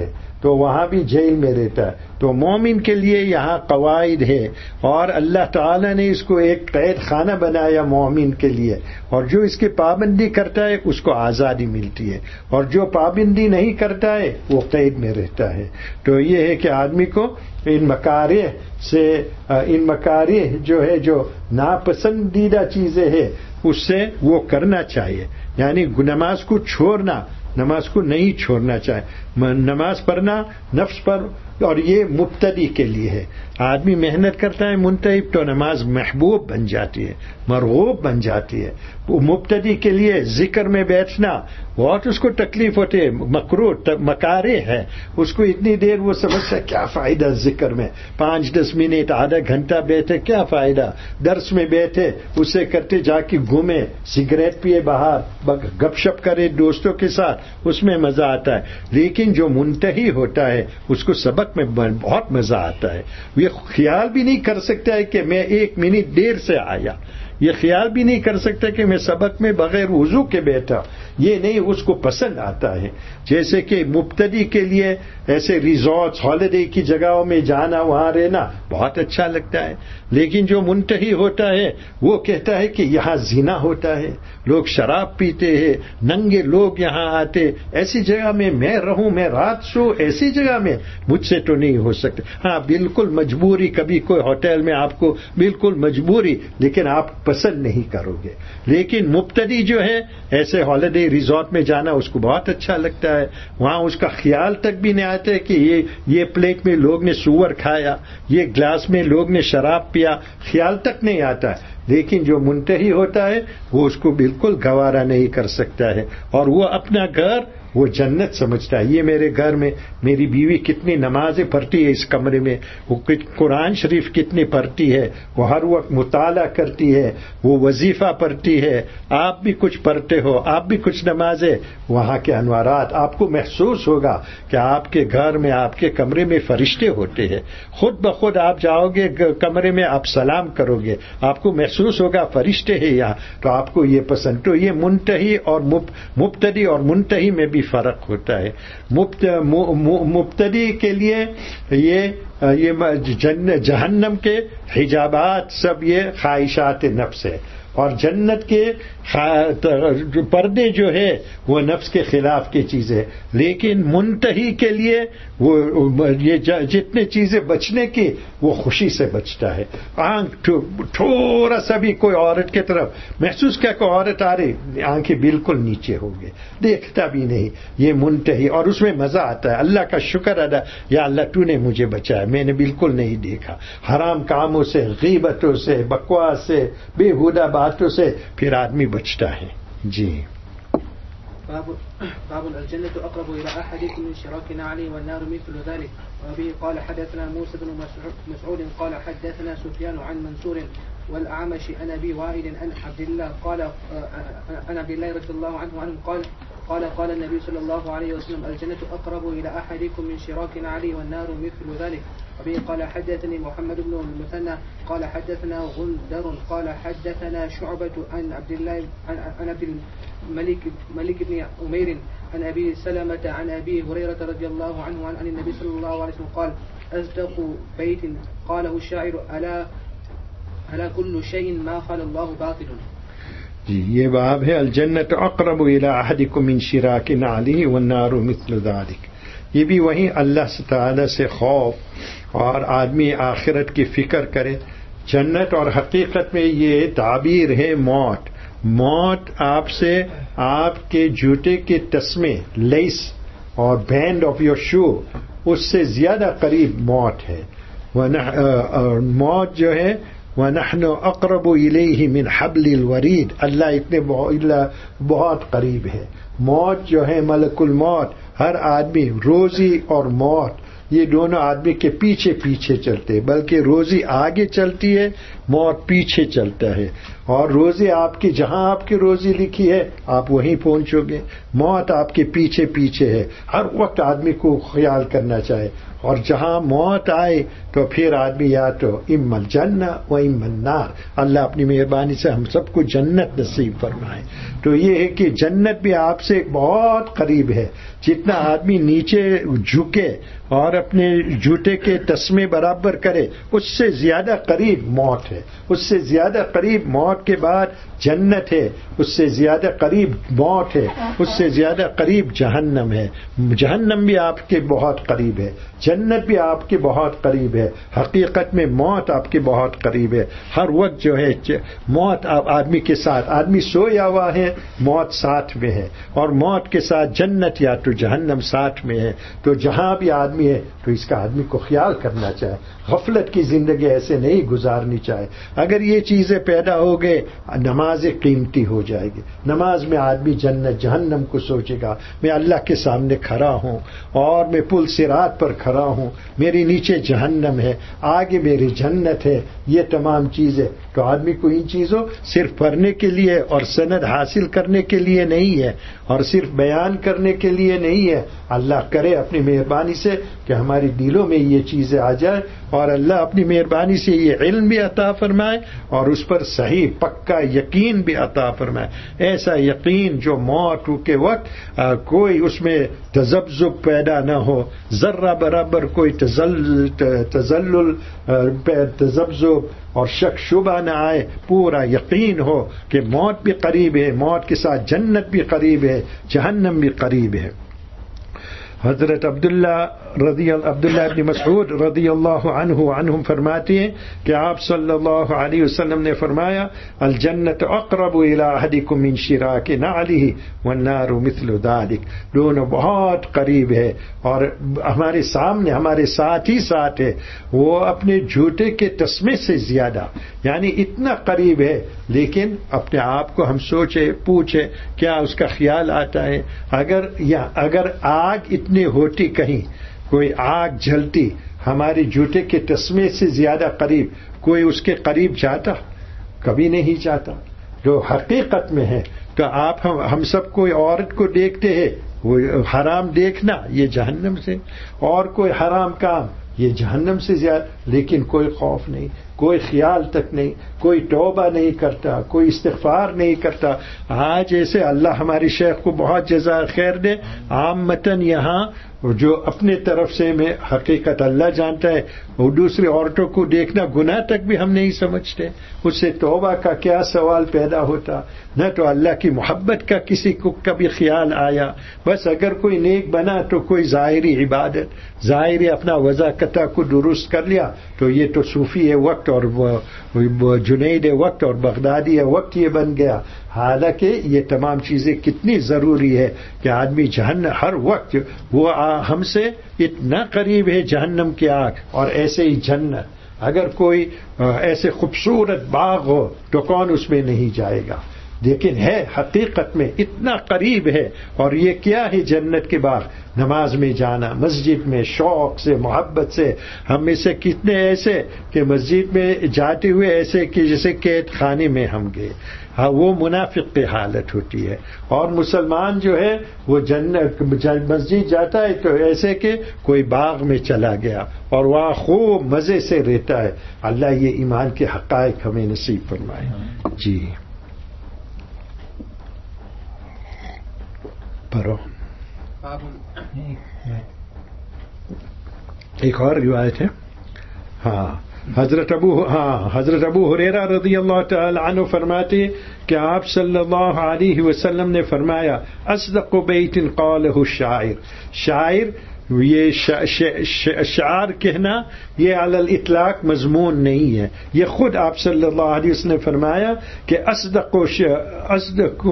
تو وہاں بھی جیل میں رہتا ہے. تو مومن کے لیے یہاں قواعد ہے اور اللہ تعالی نے اس کو ایک قید خانہ بنایا مومن کے لیے, اور جو اس کی پابندی کرتا ہے اس کو آزادی ملتی ہے, اور جو پابندی نہیں کرتا ہے وہ قید میں رہتا ہے. تو یہ ہے کہ آدمی کو ان مکارہ سے, ان مکارہ جو ہے جو ناپسندیدہ چیزیں ہیں اس سے وہ کرنا چاہیے. یعنی نماز کو چھوڑنا, نماز کو نہیں چھوڑنا چاہے. نماز پڑھنا نفس پر, اور یہ مبتدی کے لیے ہے. آدمی محنت کرتا ہے منتہب تو نماز محبوب بن جاتی ہے, مرغوب بن جاتی ہے. وہ مبتدی کے لیے ذکر میں بیٹھنا بہت اس کو تکلیف ہوتی ہے, مکروہ مکارہ ہے. اس کو اتنی دیر وہ سمجھتا ہے کیا فائدہ ذکر میں, پانچ دس منٹ آدھا گھنٹہ بیٹھے کیا فائدہ, درس میں بیٹھے اسے کرتے جا کے گھومے, سگریٹ پیے باہر, گپ شپ کرے دوستوں کے ساتھ, اس میں مزہ آتا ہے. لیکن جو منتہی ہوتا ہے اس کو سبق میں بہت مزہ آتا ہے. یہ خیال بھی نہیں کر سکتا ہے کہ میں ایک منٹ دیر سے آیا, یہ خیال بھی نہیں کر سکتا کہ میں سبق میں بغیر وضو کے بیٹھا, یہ نہیں, اس کو پسند آتا ہے. جیسے کہ مبتدی کے لیے ایسے ریزورٹس ہالیڈے کی جگہوں میں جانا, وہاں رہنا بہت اچھا لگتا ہے. لیکن جو منتہی ہوتا ہے وہ کہتا ہے کہ یہاں زنا ہوتا ہے, لوگ شراب پیتے ہیں, ننگے لوگ یہاں آتے, ایسی جگہ میں میں رہوں, میں رات سو ایسی جگہ میں, مجھ سے تو نہیں ہو سکتا. ہاں بالکل مجبوری, کبھی کوئی ہوٹل میں آپ کو بالکل مجبوری, لیکن آپ پسند نہیں کرو گے. لیکن مبتدی جو ہے ایسے ہالیڈے ریزورٹ میں جانا اس کو بہت اچھا لگتا ہے. وہاں اس کا خیال تک بھی نہیں آتا کہ یہ یہ پلیٹ میں لوگ نے سور کھایا, یہ گلاس میں لوگ نے شراب پیا, خیال تک نہیں آتا ہے. لیکن جو منتہی ہوتا ہے وہ اس کو بالکل گوارا نہیں کر سکتا ہے, اور وہ اپنا گھر وہ جنت سمجھتا ہے. یہ میرے گھر میں میری بیوی کتنی نمازیں پڑھتی ہے, اس کمرے میں وہ قرآن شریف کتنی پڑھتی ہے, وہ ہر وقت مطالعہ کرتی ہے, وہ وظیفہ پڑھتی ہے, آپ بھی کچھ پڑھتے ہو, آپ بھی کچھ نمازیں. وہاں کے انوارات آپ کو محسوس ہوگا کہ آپ کے گھر میں, آپ کے کمرے میں فرشتے ہوتے ہیں. خود بخود آپ جاؤ گے کمرے میں, آپ سلام کرو گے, آپ کو محسوس ہوگا فرشتے ہیں یہاں, تو آپ کو یہ پسند. تو یہ منتہی اور مبتدی اور منتہی میں بھی فرق ہوتا ہے. مبتدی کے لیے یہ یہ جہنم کے حجابات سب یہ خواہشات نفس ہے, اور جنت کے پردے جو ہے وہ نفس کے خلاف کی چیزیں. لیکن منتہی کے لیے وہ یہ جتنے چیزیں بچنے کی وہ خوشی سے بچتا ہے. آنکھ تھوڑا سا بھی کوئی عورت کی طرف محسوس کیا کہ عورت آ رہی, آنکھیں بالکل نیچے ہو گئے, دیکھتا بھی نہیں. یہ منتہی, اور اس میں مزہ آتا ہے, اللہ کا شکر ادا, یا اللہ تو نے مجھے بچایا, میں نے بالکل نہیں دیکھا. حرام کاموں سے, غیبتوں سے, بکواس سے, بےہودہ باتوں سے پھر آدمی بچتا ہے. جی. باب باب الجنة أقرب إلى أحدكم من شراك نعله والنار مثل ذلك. وبه قال حدثنا موسى بن مسعود قال حدثنا سفيان عن منصور والأعمش عن أبي وائل عن عبد الله قال عن عبد الله رضي الله عنه عنه قال قال قال النبي صلى الله عليه وسلم الجنة أقرب إلى أحدكم من شراك نعله والنار مثل ذلك. وبه قال حدثني محمد بن المثنى قال حدثنا غندر قال حدثنا شعبة عن عبد الله عن عبد الملك ملك بن أمير عن أبي سلمة عن أبي هريرة رضي الله عنه عن النبي صلى الله عليه وسلم قال أصدق بيت قاله الشاعر ألا ألا كل شيء ما خلا الله باطل. جی, یہ باب ہے الجنت اقرب الى احدکم من شراک نعلہ والنار مثل ذلک. یہ بھی وہیں اللہ تعالی سے خوف اور آدمی آخرت کی فکر کرے. جنت اور حقیقت میں یہ تعبیر ہے موت. موت آپ سے آپ کے جوتے کے تسمے, لیس اور بینڈ آف یور شو, اس سے زیادہ قریب موت ہے. موت جو ہے وَنَحْنُ أَقْرَبُ إِلَيْهِ مِنْ حَبْلِ الْوَرِيدِ, اللہ اتنے بہت قریب ہے. موت جو ہے ملک الموت, ہر آدمی, روزی اور موت یہ دونوں آدمی کے پیچھے پیچھے چلتے, بلکہ روزی آگے چلتی ہے, موت پیچھے چلتا ہے. اور روزی آپ کی جہاں آپ کی روزی لکھی ہے آپ وہیں پہنچو گے. موت آپ کے پیچھے پیچھے ہے. ہر وقت آدمی کو خیال کرنا چاہے, اور جہاں موت آئے تو پھر آدمی یا تو اما الجنہ و اما النار. اللہ اپنی مہربانی سے ہم سب کو جنت نصیب فرمائے. تو یہ ہے کہ جنت بھی آپ سے بہت قریب ہے. جتنا آدمی نیچے جھکے اور اپنے جوتے کے تسمے برابر کرے اس سے زیادہ قریب موت ہے, اس سے زیادہ قریب موت کے بعد جنت ہے, اس سے زیادہ قریب موت ہے, اس سے زیادہ قریب جہنم ہے. جہنم بھی آپ کے بہت قریب ہے, جنت بھی آپ کے بہت قریب ہے. حقیقت میں موت آپ کے بہت قریب ہے. ہر وقت جو ہے موت آدمی کے ساتھ, آدمی سویا ہوا ہے موت ساتھ میں ہے, اور موت کے ساتھ جنت یا تو جہنم ساتھ میں ہے. تو جہاں بھی آدمی ہے تو اس کا آدمی کو خیال کرنا چاہے, غفلت کی زندگی ایسے نہیں گزارنی چاہے. اگر یہ چیزیں پیدا ہو گئے نماز قیمتی ہو جائے گی. نماز میں آدمی جنت جہنم کو سوچے گا, میں اللہ کے سامنے کھڑا ہوں اور میں پل صراط پر کھڑا ہوں, میری نیچے جہنم ہے, آگے میری جنت ہے. یہ تمام چیزیں تو آدمی کو ان چیزوں صرف پڑھنے کے لیے اور سند حاصل کرنے کے لیے نہیں ہے, اور صرف بیان کرنے کے لیے نہیں ہے. اللہ کرے اپنی مہربانی سے کہ ہماری دلوں میں یہ چیزیں آ جائیں, اور اللہ اپنی مہربانی سے یہ علم بھی عطا فرمائے اور اس پر صحیح پکا یقین بھی عطا فرمائے. ایسا یقین جو موت کے وقت آ, کوئی اس میں تذبذب پیدا نہ ہو, ذرہ برابر کوئی تزل تزلل تذبذب اور شک شبہ نہ آئے. پورا یقین ہو کہ موت بھی قریب ہے, موت کے ساتھ جنت بھی قریب ہے, جہنم بھی قریب ہے. حضرت عبداللہ رضی عبداللہ ابن مسعود رضی اللہ عنہ عنہم فرماتے ہیں کہ آپ صلی اللہ علیہ وسلم نے فرمایا الجنت اقرب الی احدکم من شراک نعلہ والنار مثل ذلک. دونوں بہت قریب ہے اور ہمارے سامنے ہمارے ساتھ ہی ساتھ ہے. وہ اپنے جوتے کے تسمے سے زیادہ, یعنی اتنا قریب ہے. لیکن اپنے آپ کو ہم سوچے پوچھے کیا اس کا خیال آتا ہے اگر یا اگر آگ اتنی ہوتی, کہیں کوئی آگ جلتی ہمارے جوتے کے تسمے سے زیادہ قریب, کوئی اس کے قریب جاتا؟ کبھی نہیں جاتا. جو حقیقت میں ہے تو آپ ہم, ہم سب کوئی عورت کو دیکھتے ہیں, وہ حرام دیکھنا یہ جہنم سے, اور کوئی حرام کام یہ جہنم سے زیادہ. لیکن کوئی خوف نہیں, کوئی خیال تک نہیں, کوئی توبہ نہیں کرتا, کوئی استغفار نہیں کرتا. آج ایسے اللہ ہماری شیخ کو بہت جزائے خیر دے, عامتاً یہاں جو اپنے طرف سے میں حقیقت اللہ جانتا ہے, وہ دوسری عورتوں کو دیکھنا گناہ تک بھی ہم نہیں سمجھتے. اس سے توبہ کا کیا سوال پیدا ہوتا, نہ تو اللہ کی محبت کا کسی کو کبھی خیال آیا. بس اگر کوئی نیک بنا تو کوئی ظاہری عبادت, ظاہری اپنا وضاقتہ کو درست کر لیا, تو یہ تو صوفی وقت اور جنید وقت اور بغدادی وقت یہ بن گیا. حالانکہ یہ تمام چیزیں کتنی ضروری ہے کہ آدمی جہنم ہر وقت, وہ ہم سے اتنا قریب ہے جہنم کی آگ, اور ایسے ہی جنت. اگر کوئی ایسے خوبصورت باغ ہو تو کون اس میں نہیں جائے گا, لیکن ہے حقیقت میں اتنا قریب ہے. اور یہ کیا ہے جنت کے باغ؟ نماز میں جانا, مسجد میں شوق سے محبت سے. ہم میں سے کتنے ایسے کہ مسجد میں جاتے ہوئے ایسے کہ جیسے قید خانے میں ہم گئے. ہاں, وہ منافق کی حالت ہوتی ہے. اور مسلمان جو ہے وہ جنت مسجد جاتا ہے تو ایسے کہ کوئی باغ میں چلا گیا اور وہاں خوب مزے سے رہتا ہے. اللہ یہ ایمان کے حقائق ہمیں نصیب فرمائے. جی پڑھو. ایک اور روایت ہے. ہاں حضرت ابو ہاں حضرت ابو ہریرہ رضی اللہ تعالی عنہ فرماتے کہ آپ صلی اللہ علیہ وسلم نے فرمایا اصدق بیت قالہ الشاعر. شاعر یہ شعر کہنا یہ علی الاطلاق مضمون نہیں ہے, یہ خود آپ صلی اللہ علیہ وسلم نے فرمایا کہ اصدق اصدق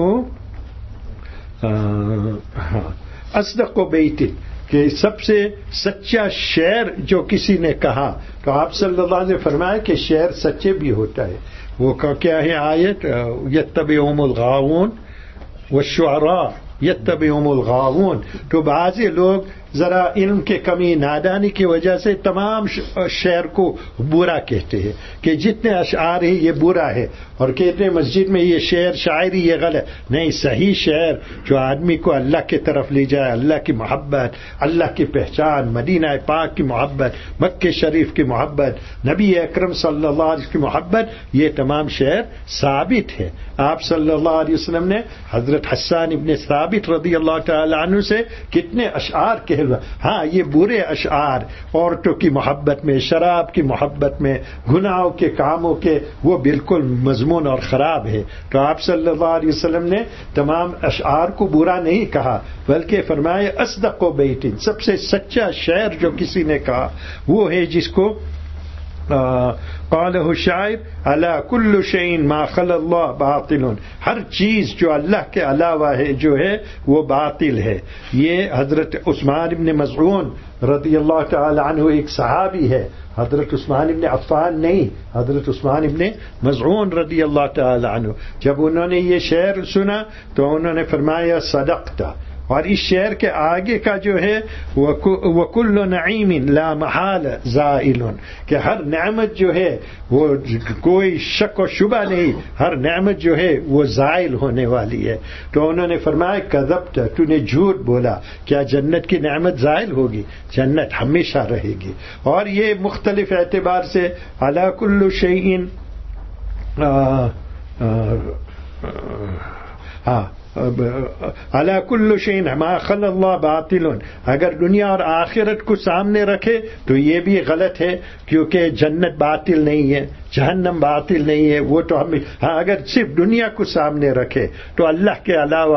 ہاں اصدق بیت, کہ سب سے سچا شعر جو کسی نے کہا, تو آپ صلی اللہ علیہ وسلم نے فرمایا کہ شعر سچے بھی ہوتا ہے. وہ کیا ہے آیت, یتبعہم الغاوون والشعراء یتبعہم الغاوون. تو بعض لوگ ذرا علم کے کمی نادانی کی وجہ سے تمام شعر کو برا کہتے ہیں کہ جتنے اشعار ہیں یہ برا ہے، اور کہتے ہیں مسجد میں یہ شعر شاعری یہ غلط نہیں. صحیح شعر جو آدمی کو اللہ کی طرف لے جائے، اللہ کی محبت، اللہ کی پہچان، مدینہ پاک کی محبت، مکہ شریف کی محبت، نبی اکرم صلی اللہ علیہ وسلم کی محبت، یہ تمام شعر ثابت ہے. آپ صلی اللہ علیہ وسلم نے حضرت حسان ابن ثابت رضی اللہ تعالی عنہ سے کتنے اشعار کہلوا. ہاں یہ برے اشعار عورتوں کی محبت میں، شراب کی محبت میں، گناہوں کے کاموں کے، وہ بالکل مضمون اور خراب ہے. تو آپ صلی اللہ علیہ وسلم نے تمام اشعار کو برا نہیں کہا، بلکہ فرمایا اصدق و بیت، سب سے سچا شعر جو کسی نے کہا وہ ہے جس کو قالہ الشاعر الا کل شیء ما خلا اللہ باطل، ہر چیز جو اللہ کے علاوہ ہے جو ہے وہ باطل ہے. یہ حضرت عثمان ابن مظعون رضی اللہ تعالی عنہ ایک صحابی ہے، حضرت عثمان ابن عفان نہیں، حضرت عثمان ابن مظعون رضی اللہ تعالی عنہ. جب انہوں نے یہ شعر سنا تو انہوں نے فرمایا صدقت. اور اس شعر کے آگے کا جو ہے وَكُلُّ نَعِيمٍ لَا مَحَالَ زَائِلٌ، کہ ہر نعمت جو ہے وہ کوئی شک و شبہ نہیں، ہر نعمت جو ہے وہ زائل ہونے والی ہے. تو انہوں نے فرمایا کذبت، تو نے جھوٹ بولا. کیا جنت کی نعمت زائل ہوگی؟ جنت ہمیشہ رہے گی. اور یہ مختلف اعتبار سے عَلَى كُلُّ شَيْءٍ ہاں عَلَى كُلُّ شَيْءٍ مَا خَلَا اللَّهُ بَاطِلٌ، اگر دنیا اور آخرت کو سامنے رکھے تو یہ بھی غلط ہے، کیونکہ جنت باطل نہیں ہے، جہنم باطل نہیں ہے. وہ تو ہم ہاں اگر صرف دنیا کو سامنے رکھے تو اللہ کے علاوہ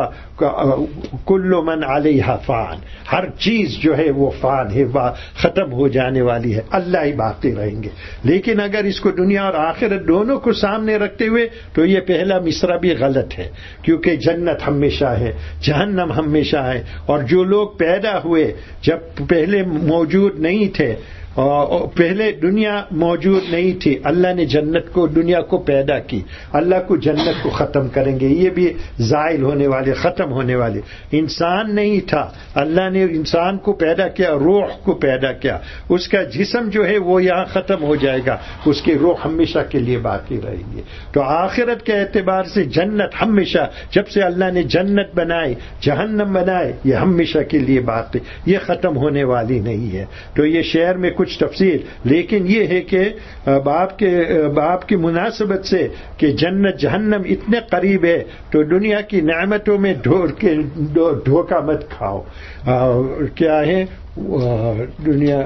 کل من علیہا فان، ہر چیز جو ہے وہ فان ہے، ختم ہو جانے والی ہے، اللہ ہی باقی رہیں گے. لیکن اگر اس کو دنیا اور آخرت دونوں کو سامنے رکھتے ہوئے تو یہ پہلا مصرع بھی غلط ہے، کیونکہ جنت ہمیشہ ہے، جہنم ہمیشہ ہے. اور جو لوگ پیدا ہوئے جب پہلے موجود نہیں تھے، پہلے دنیا موجود نہیں تھی، اللہ نے جنت کو دنیا کو پیدا کی، اللہ کو جنت کو ختم کریں گے، یہ بھی زائل ہونے والے، ختم ہونے والے. انسان نہیں تھا، اللہ نے انسان کو پیدا کیا، روح کو پیدا کیا، اس کا جسم جو ہے وہ یہاں ختم ہو جائے گا، اس کی روح ہمیشہ کے لیے باقی رہے گی. تو آخرت کے اعتبار سے جنت ہمیشہ، جب سے اللہ نے جنت بنائی، جہنم بنائے، یہ ہمیشہ کے لیے باقی، یہ ختم ہونے والی نہیں ہے. تو یہ شعر میں کچھ تفصیل، لیکن یہ ہے کہ باپ کے باپ کی مناسبت سے کہ جنت جہنم اتنے قریب ہے تو دنیا کی نعمتوں میں دھوکہ مت کھاؤ. کیا ہے دنیا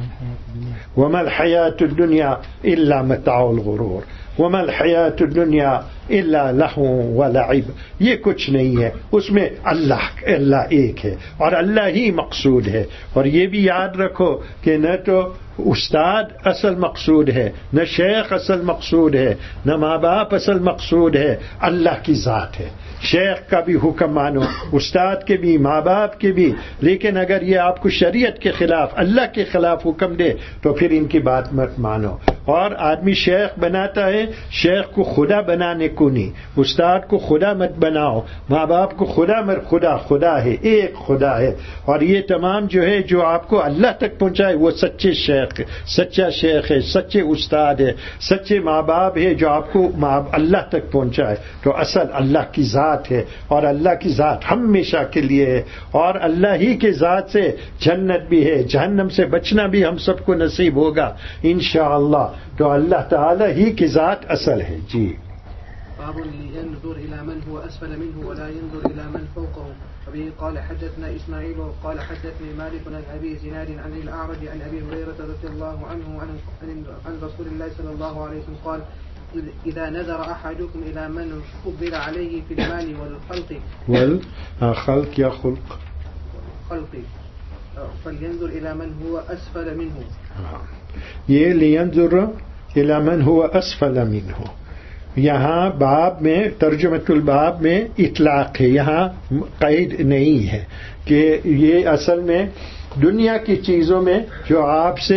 وما الحیات الدنیا الا متاع الغرور، وما الحیات الدنیا الا لہو ولعب، یہ کچھ نہیں ہے، اس میں اللہ اللہ ایک ہے اور اللہ ہی مقصود ہے. اور یہ بھی یاد رکھو کہ نہ تو استاد اصل مقصود ہے، نہ شیخ اصل مقصود ہے، نہ ماں باپ اصل مقصود ہے، اللہ کی ذات ہے. شیخ کا بھی حکم مانو، استاد کے بھی، ماں باپ کے بھی، لیکن اگر یہ آپ کو شریعت کے خلاف، اللہ کے خلاف حکم دے تو پھر ان کی بات مت مانو. اور آدمی شیخ بناتا ہے، شیخ کو خدا بنانے کو نہیں، استاد کو خدا مت بناؤ، ماں باپ کو خدا مت، خدا خدا ہے، ایک خدا ہے. اور یہ تمام جو ہے جو آپ کو اللہ تک پہنچائے وہ سچے شیخ، سچا شیخ ہے، سچے استاد ہے، سچے ماں باپ ہے جو آپ کو اللہ تک پہنچائے. تو اصل اللہ کی ذات ہے، اور اللہ کی ذات ہمیشہ کے لیے ہے، اور اللہ ہی کے ذات سے جنت بھی ہے، جہنم سے بچنا بھی ہم سب کو نصیب ہوگا انشاءاللہ. تو اللہ تعالی ہی کی ذات اصل ہے. جی باب ينظر إلى من هو أسفل منه ولا ينظر إلى من فوقه. وبه قال حدثنا إسماعيل قال حدثني مالك عن أبي زناد عن الأعرج عن أبي هريرة رضي الله عنه عن رسول الله صلى الله عليه وسلم قال إذا نظر أحدكم إلى من فضل عليه في المال والخلق والخلق يا خلق خلق فلينظر إلى من هو أسفل منه. یہ لینظر إلى من هو أسفل منه، یہاں باب میں ترجمۃ الباب میں اطلاق ہے، یہاں قید نہیں ہے کہ یہ اصل میں دنیا کی چیزوں میں جو آپ سے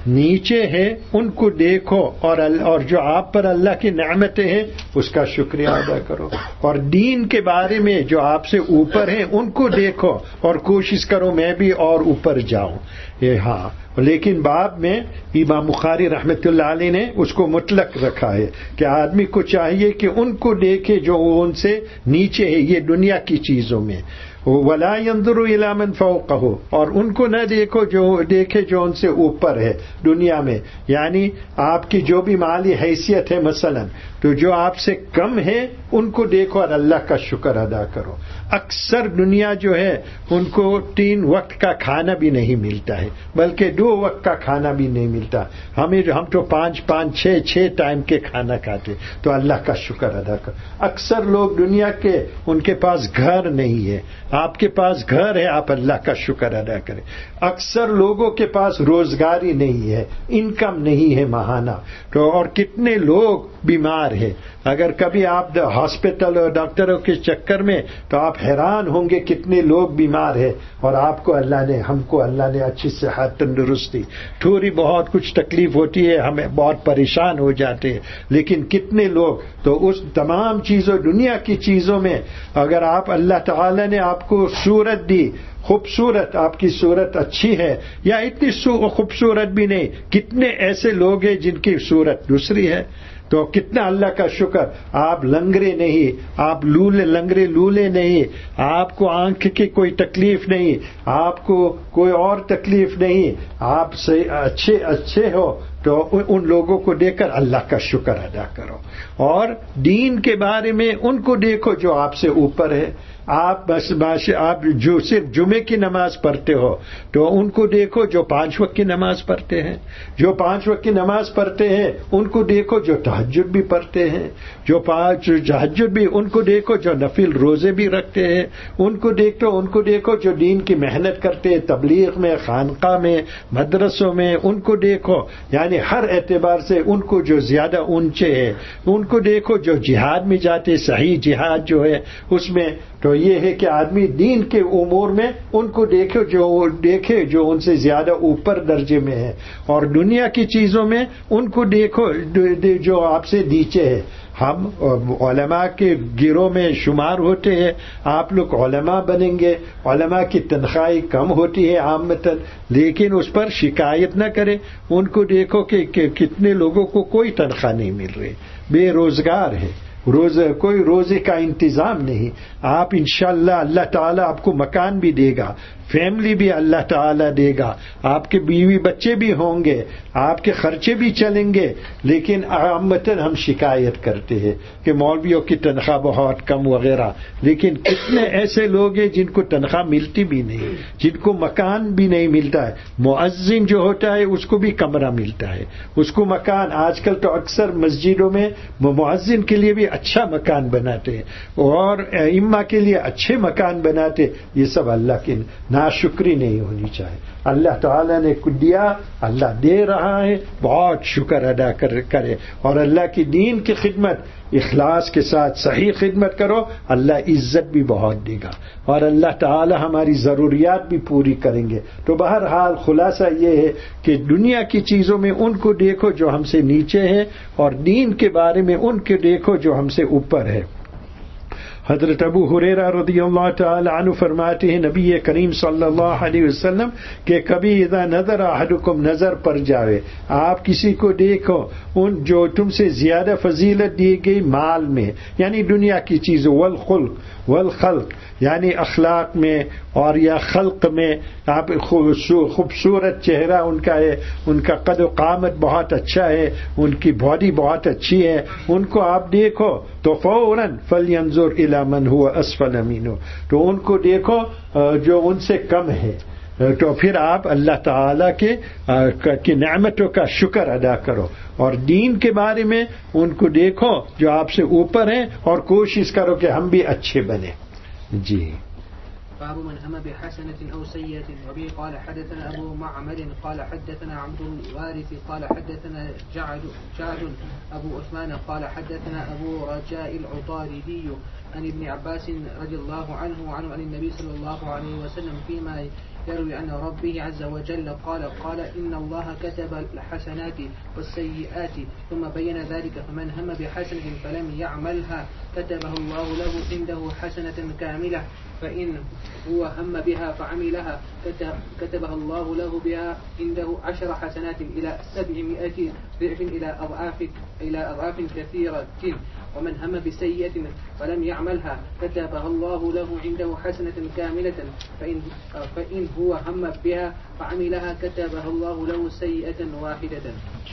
نیچے ہے ان کو دیکھو، اور اور جو آپ پر اللہ کی نعمتیں ہیں اس کا شکریہ ادا کرو، اور دین کے بارے میں جو آپ سے اوپر ہیں ان کو دیکھو اور کوشش کرو میں بھی اور اوپر جاؤں. یہ ہاں، لیکن بعد میں امام بخاری رحمۃ اللہ علیہ نے اس کو مطلق رکھا ہے کہ آدمی کو چاہیے کہ ان کو دیکھے جو ان سے نیچے ہے یہ دنیا کی چیزوں میں، وَلَا يَنظُرُ إِلَىٰ مَنْ فَوْقَهُ، اور ان کو نہ دیکھو جو دیکھے جو ان سے اوپر ہے دنیا میں. یعنی آپ کی جو بھی مالی حیثیت ہے مثلا، تو جو آپ سے کم ہے ان کو دیکھو اور اللہ کا شکر ادا کرو. اکثر دنیا جو ہے ان کو تین وقت کا کھانا بھی نہیں ملتا ہے، بلکہ دو وقت کا کھانا بھی نہیں ملتا. ہمیں ہم تو پانچ پانچ چھ چھ ٹائم کے کھانا کھاتے، تو اللہ کا شکر ادا کرو. اکثر لوگ دنیا کے ان کے پاس گھر نہیں ہے، آپ کے پاس گھر ہے، آپ اللہ کا شکر ادا کریں. اکثر لوگوں کے پاس روزگاری نہیں ہے، انکم نہیں ہے ماہانہ، تو اور کتنے لوگ بیمار ہیں. اگر کبھی آپ ہاسپٹل اور ڈاکٹروں کے چکر میں، تو آپ حیران ہوں گے کتنے لوگ بیمار ہیں، اور آپ کو اللہ نے ہم کو اللہ نے اچھی صحت تندرستی. تھوڑی بہت کچھ تکلیف ہوتی ہے، ہمیں بہت پریشان ہو جاتے ہیں، لیکن کتنے لوگ تو اس تمام چیزوں دنیا کی چیزوں میں اگر آپ اللہ تعالی نے آپ کو صورت دی خوبصورت، آپ کی صورت اچھی ہے یا اتنی خوبصورت بھی نہیں، کتنے ایسے لوگ ہیں جن کی صورت دوسری ہے، تو کتنا اللہ کا شکر. آپ لنگڑے نہیں، آپ لولے لنگڑے لولے نہیں، آپ کو آنکھ کی کوئی تکلیف نہیں، آپ کو کوئی اور تکلیف نہیں، آپ سے اچھے اچھے ہو، تو ان لوگوں کو دیکھ کر اللہ کا شکر ادا کرو. اور دین کے بارے میں ان کو دیکھو جو آپ سے اوپر ہے. آپ بس آپ جو صرف جمعے کی نماز پڑھتے ہو، تو ان کو دیکھو جو پانچ وقت کی نماز پڑھتے ہیں. جو پانچ وقت کی نماز پڑھتے ہیں ان کو دیکھو جو تہجد بھی پڑھتے ہیں. جو پانچ تہجد بھی ان کو دیکھو جو نفل روزے بھی رکھتے ہیں. ان کو دیکھو ان کو دیکھو جو دین کی محنت کرتے ہیں، تبلیغ میں، خانقاہ میں، مدرسوں میں، ان کو دیکھو. یعنی ہر اعتبار سے ان کو جو زیادہ اونچے ہیں ان کو دیکھو. جو جہاد میں جاتے، صحیح جہاد جو ہے اس میں، تو یہ ہے کہ آدمی دین کے امور میں ان کو دیکھے جو دیکھے جو ان سے زیادہ اوپر درجے میں ہے، اور دنیا کی چیزوں میں ان کو دیکھو جو آپ سے نیچے ہے. ہم علماء کے گروہ میں شمار ہوتے ہیں، آپ لوگ علماء بنیں گے، علماء کی تنخواہ کم ہوتی ہے عامتاً، لیکن اس پر شکایت نہ کریں. ان کو دیکھو کہ کتنے لوگوں کو کوئی تنخواہ نہیں مل رہی، بے روزگار ہے، روز کوئی روزے کا انتظام نہیں. آپ انشاءاللہ اللہ تعالیٰ آپ کو مکان بھی دے گا، فیملی بھی اللہ تعالیٰ دے گا، آپ کے بیوی بچے بھی ہوں گے، آپ کے خرچے بھی چلیں گے. لیکن عامتاً ہم شکایت کرتے ہیں کہ مولویوں کی تنخواہ بہت کم وغیرہ، لیکن کتنے ایسے لوگ ہیں جن کو تنخواہ ملتی بھی نہیں، جن کو مکان بھی نہیں ملتا ہے. مؤذن جو ہوتا ہے اس کو بھی کمرہ ملتا ہے، اس کو مکان. آج کل تو اکثر مسجدوں میں مؤذن کے لیے بھی اچھا مکان بناتے ہیں، اور ائمہ کے لیے اچھے مکان بناتے. یہ سب اللہ کی ناشکری نہیں ہونی چاہیے. اللہ تعالیٰ نے کچھ دیا، اللہ دے رہا ہے، بہت شکر ادا کرے، اور اللہ کی دین کی خدمت اخلاص کے ساتھ صحیح خدمت کرو، اللہ عزت بھی بہت دے گا، اور اللہ تعالیٰ ہماری ضروریات بھی پوری کریں گے. تو بہرحال خلاصہ یہ ہے کہ دنیا کی چیزوں میں ان کو دیکھو جو ہم سے نیچے ہیں، اور دین کے بارے میں ان کو دیکھو جو ہم سے اوپر ہے. حضرت ابو ہریرہ رضی اللہ تعالی عنہ فرماتے ہیں نبی کریم صلی اللہ علیہ وسلم کہ کبھی اذا نظر احدکم، نظر پر جاوے، آپ کسی کو دیکھو ان جو تم سے زیادہ فضیلت دی گئی مال میں، یعنی دنیا کی چیزوں، والخلق والخلق یعنی اخلاق میں اور یا خلق میں، آپ خوبصورت چہرہ ان کا ہے، ان کا قد و قامت بہت اچھا ہے، ان کی باڈی بہت اچھی ہے، ان کو آپ دیکھو تو فوراً فلینظر الی من هو اسفل منہ، تو ان کو دیکھو جو ان سے کم ہے. تو پھر آپ اللہ تعالیٰ کے کی نعمتوں کا شکر ادا کرو، اور دین کے بارے میں ان کو دیکھو جو آپ سے اوپر ہیں، اور کوشش کرو کہ ہم بھی اچھے بنیں. جی. باب من هم بحسنة أو سيئة. وبه قال حدثنا أبو معمر قال حدثنا عبد الوارث قال حدثنا جعد جعد أبو عثمان قال حدثنا أبو رجاء العطاردي عن ابن عباس رضي الله عنه وعنه عن النبي صلى الله عليه وسلم فيما يروي عن ربه عز وجل قال قال إن الله كتب الحسنات والسيئات ثم بين ذلك فمن هم بحسنة فلم يعملها كتبه الله له عنده حسنة كاملة فإن هو هم بها فعملها كتبها الله له بها عنده عشر حسنات إلى سبعمائة ضعف إلى أضعاف إلى أضعاف كثيرة ومن هم بسيئة فلم يعملها كتبها الله له عنده حسنة كاملة فإن, فإن هو هم بها فعملها كتبها الله له سيئة واحدة.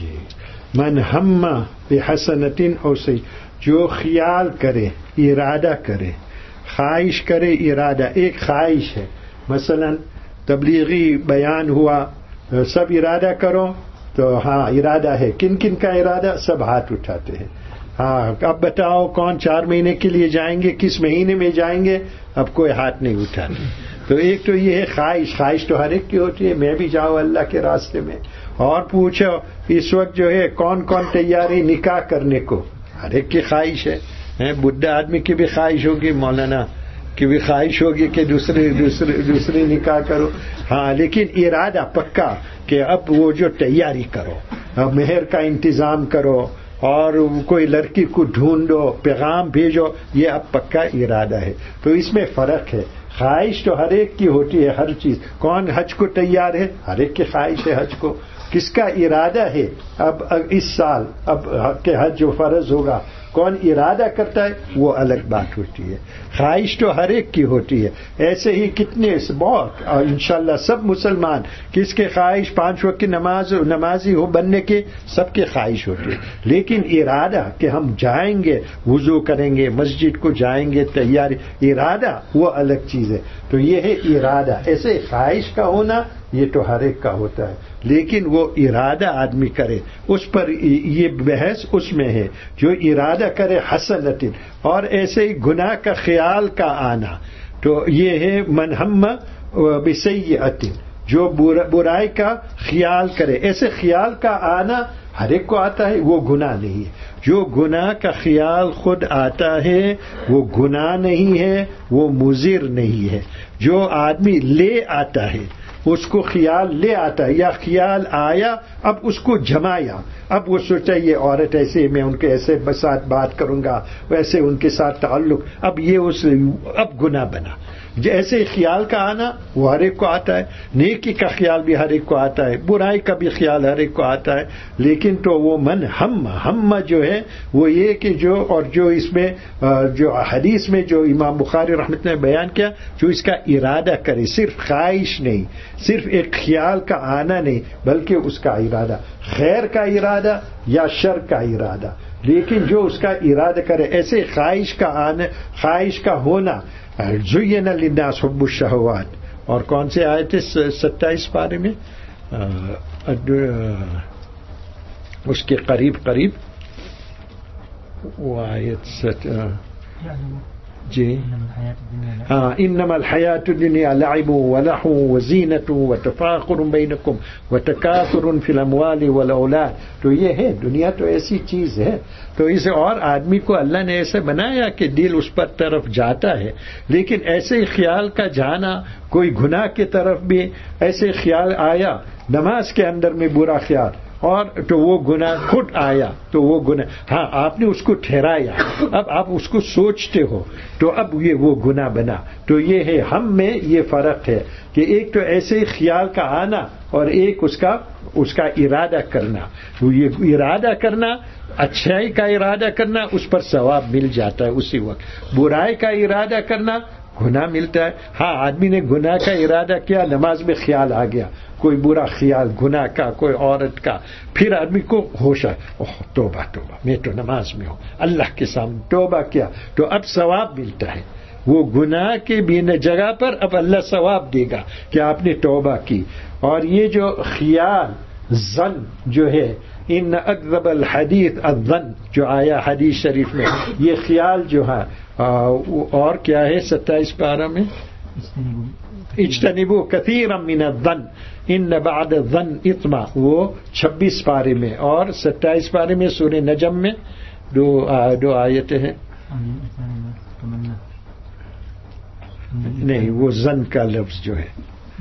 من هم بحسنة أو سيئة جو خیال کرے ارادہ کرے خواہش کرے ارادہ ایک خواہش ہے مثلا تبلیغی بیان ہوا سب ارادہ کرو تو ہاں ارادہ ہے کن کن کا ارادہ سب ہاتھ اٹھاتے ہیں ہاں اب بتاؤ کون چار مہینے کے لیے جائیں گے کس مہینے میں جائیں گے اب کوئی ہاتھ نہیں اٹھاتے تو ایک تو یہ ہے خواہش خواہش تو ہر ایک کی ہوتی ہے میں بھی جاؤں اللہ کے راستے میں اور پوچھو اس وقت جو ہے کون کون تیاری نکاح کرنے کو ہر ایک کی خواہش ہے بڈھا آدمی کی بھی خواہش ہوگی مولانا کی بھی خواہش ہوگی کہ دوسرے دوسرے دوسری نکاح کرو ہاں لیکن ارادہ پکا کہ اب وہ جو تیاری کرو اب مہر کا انتظام کرو اور کوئی لڑکی کو ڈھونڈو پیغام بھیجو یہ اب پکا ارادہ ہے تو اس میں فرق ہے خواہش تو ہر ایک کی ہوتی ہے ہر چیز کون حج کو تیار ہے ہر ایک کی خواہش ہے حج کو کس کا ارادہ ہے اب اس سال اب کہ حج جو فرض ہوگا کون ارادہ کرتا ہے وہ الگ بات ہوتی ہے خواہش تو ہر ایک کی ہوتی ہے ایسے ہی کتنے بہت اور انشاءاللہ سب مسلمان کس کے خواہش پانچ وقت کی نماز نمازی ہو بننے کے سب کے خواہش ہوتی ہے لیکن ارادہ کہ ہم جائیں گے وضو کریں گے مسجد کو جائیں گے تیاری ارادہ وہ الگ چیز ہے تو یہ ہے ارادہ ایسے خواہش کا ہونا یہ تو ہر ایک کا ہوتا ہے لیکن وہ ارادہ آدمی کرے اس پر یہ بحث اس میں ہے جو ارادہ کرے حسنۃ اور ایسے ہی گناہ کا خیال کا آنا تو یہ ہے من ہم بسیئۃ جو برائی کا خیال کرے ایسے خیال کا آنا ہر ایک کو آتا ہے وہ گناہ نہیں ہے جو گناہ کا خیال خود آتا ہے وہ گناہ نہیں ہے وہ مضر نہیں ہے جو آدمی لے آتا ہے اس کو خیال لے آتا ہے یا خیال آیا اب اس کو جمایا اب وہ سوچا یہ عورت ایسے میں ان کے ایسے ساتھ بات کروں گا ویسے ان کے ساتھ تعلق اب یہ اس اب گناہ بنا ایسے خیال کا آنا وہ ہر ایک کو آتا ہے نیکی کا خیال بھی ہر ایک کو آتا ہے برائی کا بھی خیال ہر ایک کو آتا ہے لیکن تو وہ من ہم ہم جو ہے وہ یہ کہ جو اور جو اس میں جو حدیث میں جو امام بخاری رحمۃ نے بیان کیا جو اس کا ارادہ کرے صرف خواہش نہیں صرف ایک خیال کا آنا نہیں بلکہ اس کا ارادہ خیر کا ارادہ یا شر کا ارادہ لیکن جو اس کا ارادہ کرے ایسے خواہش کا آنا خواہش کا ہونا زین للناس حب الشہوات اور کون سے آئے تھے ستائیس پارے میں اس کے قریب قریب وہ آیت جی ہاں انما الحیات الدنیا لعب ولہو وزینۃ وتفاخر بینکم وتکاثر فی الاموال والاولاد تو یہ ہے دنیا تو ایسی چیز ہے تو اسے اور آدمی کو اللہ نے ایسے بنایا کہ دل اس پر طرف جاتا ہے لیکن ایسے ہی خیال کا جانا کوئی گناہ کی طرف بھی ایسے خیال آیا نماز کے اندر میں برا خیال اور تو وہ گناہ خود آیا تو وہ گناہ ہاں آپ نے اس کو ٹھہرایا اب آپ اس کو سوچتے ہو تو اب یہ وہ گناہ بنا تو یہ ہے ہم میں یہ فرق ہے کہ ایک تو ایسے ہی خیال کا آنا اور ایک اس کا اس کا ارادہ کرنا یہ ارادہ کرنا اچھائی کا ارادہ کرنا اس پر ثواب مل جاتا ہے اسی وقت برائی کا ارادہ کرنا گناہ ملتا ہے ہاں آدمی نے گناہ کا ارادہ کیا نماز میں خیال آ گیا کوئی برا خیال گناہ کا کوئی عورت کا پھر آدمی کو ہوش ہے اوہ توبہ توبہ میں تو نماز میں ہوں اللہ کے سامنے توبہ کیا تو اب ثواب ملتا ہے وہ گناہ کے بھی جگہ پر اب اللہ ثواب دے گا کہ آپ نے توبہ کی اور یہ جو خیال ظن جو ہے ان اکذب الحدیث الظن جو آیا حدیث شریف میں یہ خیال جو ہے اور کیا ہے ستائیس پارہ میں اجتنبوا کثیرا من الظن ان بعد الظن اثم وہ چھبیس پارے میں اور ستائیس پارے میں سورہ نجم میں دو دو آیتیں ہیں نہیں وہ ظن کا لفظ جو ہے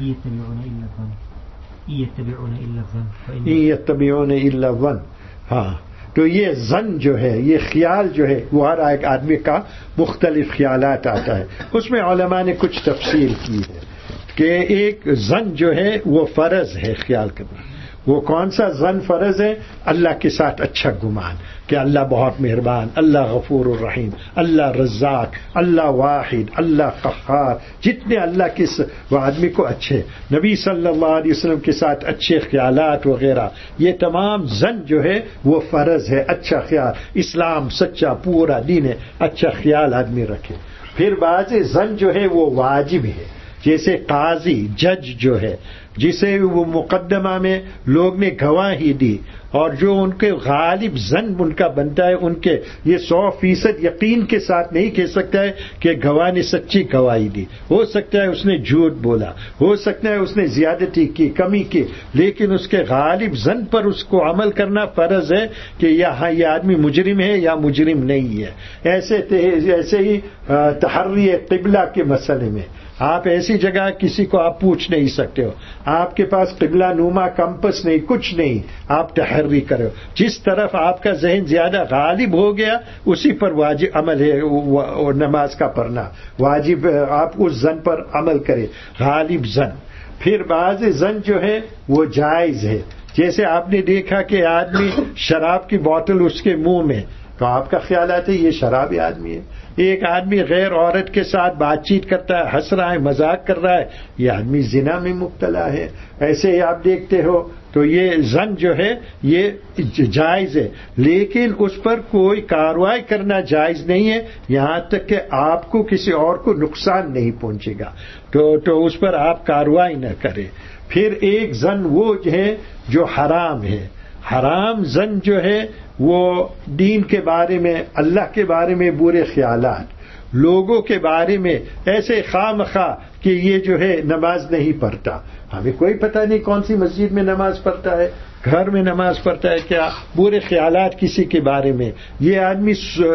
یتبعون الا الظن. ہاں تو یہ ظن جو ہے، یہ خیال جو ہے، وہ ہر ایک آدمی کا مختلف خیالات آتا ہے. اس میں علماء نے کچھ تفصیل کی ہے کہ ایک ظن جو ہے وہ فرض ہے خیال کرنا. وہ کون سا ظن فرض ہے؟ اللہ کے ساتھ اچھا گمان کہ اللہ بہت مہربان، اللہ غفور الرحیم، اللہ رزاق، اللہ واحد، اللہ قہار، جتنے اللہ کے وہ آدمی کو اچھے، نبی صلی اللہ علیہ وسلم کے ساتھ اچھے خیالات وغیرہ، یہ تمام ظن جو ہے وہ فرض ہے. اچھا خیال، اسلام سچا پورا دین ہے، اچھا خیال آدمی رکھے. پھر بعض ظن جو ہے وہ واجب ہے، جیسے قاضی جج جو ہے، جسے وہ مقدمہ میں لوگ نے گواہی دی اور جو ان کے غالب ظن ان کا بنتا ہے، ان کے یہ سو فیصد یقین کے ساتھ نہیں کہہ سکتا ہے کہ گواہ نے سچی گواہی دی. ہو سکتا ہے اس نے جھوٹ بولا، ہو سکتا ہے اس نے زیادتی کی، کمی کی، لیکن اس کے غالب ظن پر اس کو عمل کرنا فرض ہے کہ یہاں یہ آدمی مجرم ہے یا مجرم نہیں ہے. ایسے ایسے ہی تحری قبلہ کے مسئلے میں آپ ایسی جگہ کسی کو آپ پوچھ نہیں سکتے ہو، آپ کے پاس قبلہ نما کمپس نہیں، کچھ نہیں، آپ تحری کرو. جس طرف آپ کا ذہن زیادہ غالب ہو گیا اسی پر واجب عمل ہے نماز کا پڑھنا. واجب آپ اس ظن پر عمل کریں، غالب ظن. پھر بعض ظن جو ہے وہ جائز ہے، جیسے آپ نے دیکھا کہ آدمی شراب کی بوتل اس کے منہ میں، تو آپ کا خیال آتا ہے یہ شرابی آدمی ہے. ایک آدمی غیر عورت کے ساتھ بات چیت کرتا ہے، ہنس رہا ہے، مذاق کر رہا ہے، یہ آدمی زنا میں مبتلا ہے. ایسے ہی آپ دیکھتے ہو تو یہ ظن جو ہے یہ جائز ہے، لیکن اس پر کوئی کارروائی کرنا جائز نہیں ہے یہاں تک کہ آپ کو کسی اور کو نقصان نہیں پہنچے گا تو تو اس پر آپ کارروائی نہ کریں. پھر ایک ظن وہ ہے جو حرام ہے. حرام ظن جو ہے وہ دین کے بارے میں، اللہ کے بارے میں برے خیالات، لوگوں کے بارے میں ایسے خواہ مخواہ کہ یہ جو ہے نماز نہیں پڑھتا، ہمیں کوئی پتہ نہیں کون سی مسجد میں نماز پڑھتا ہے، گھر میں نماز پڑھتا ہے کیا، برے خیالات کسی کے بارے میں. یہ آدمی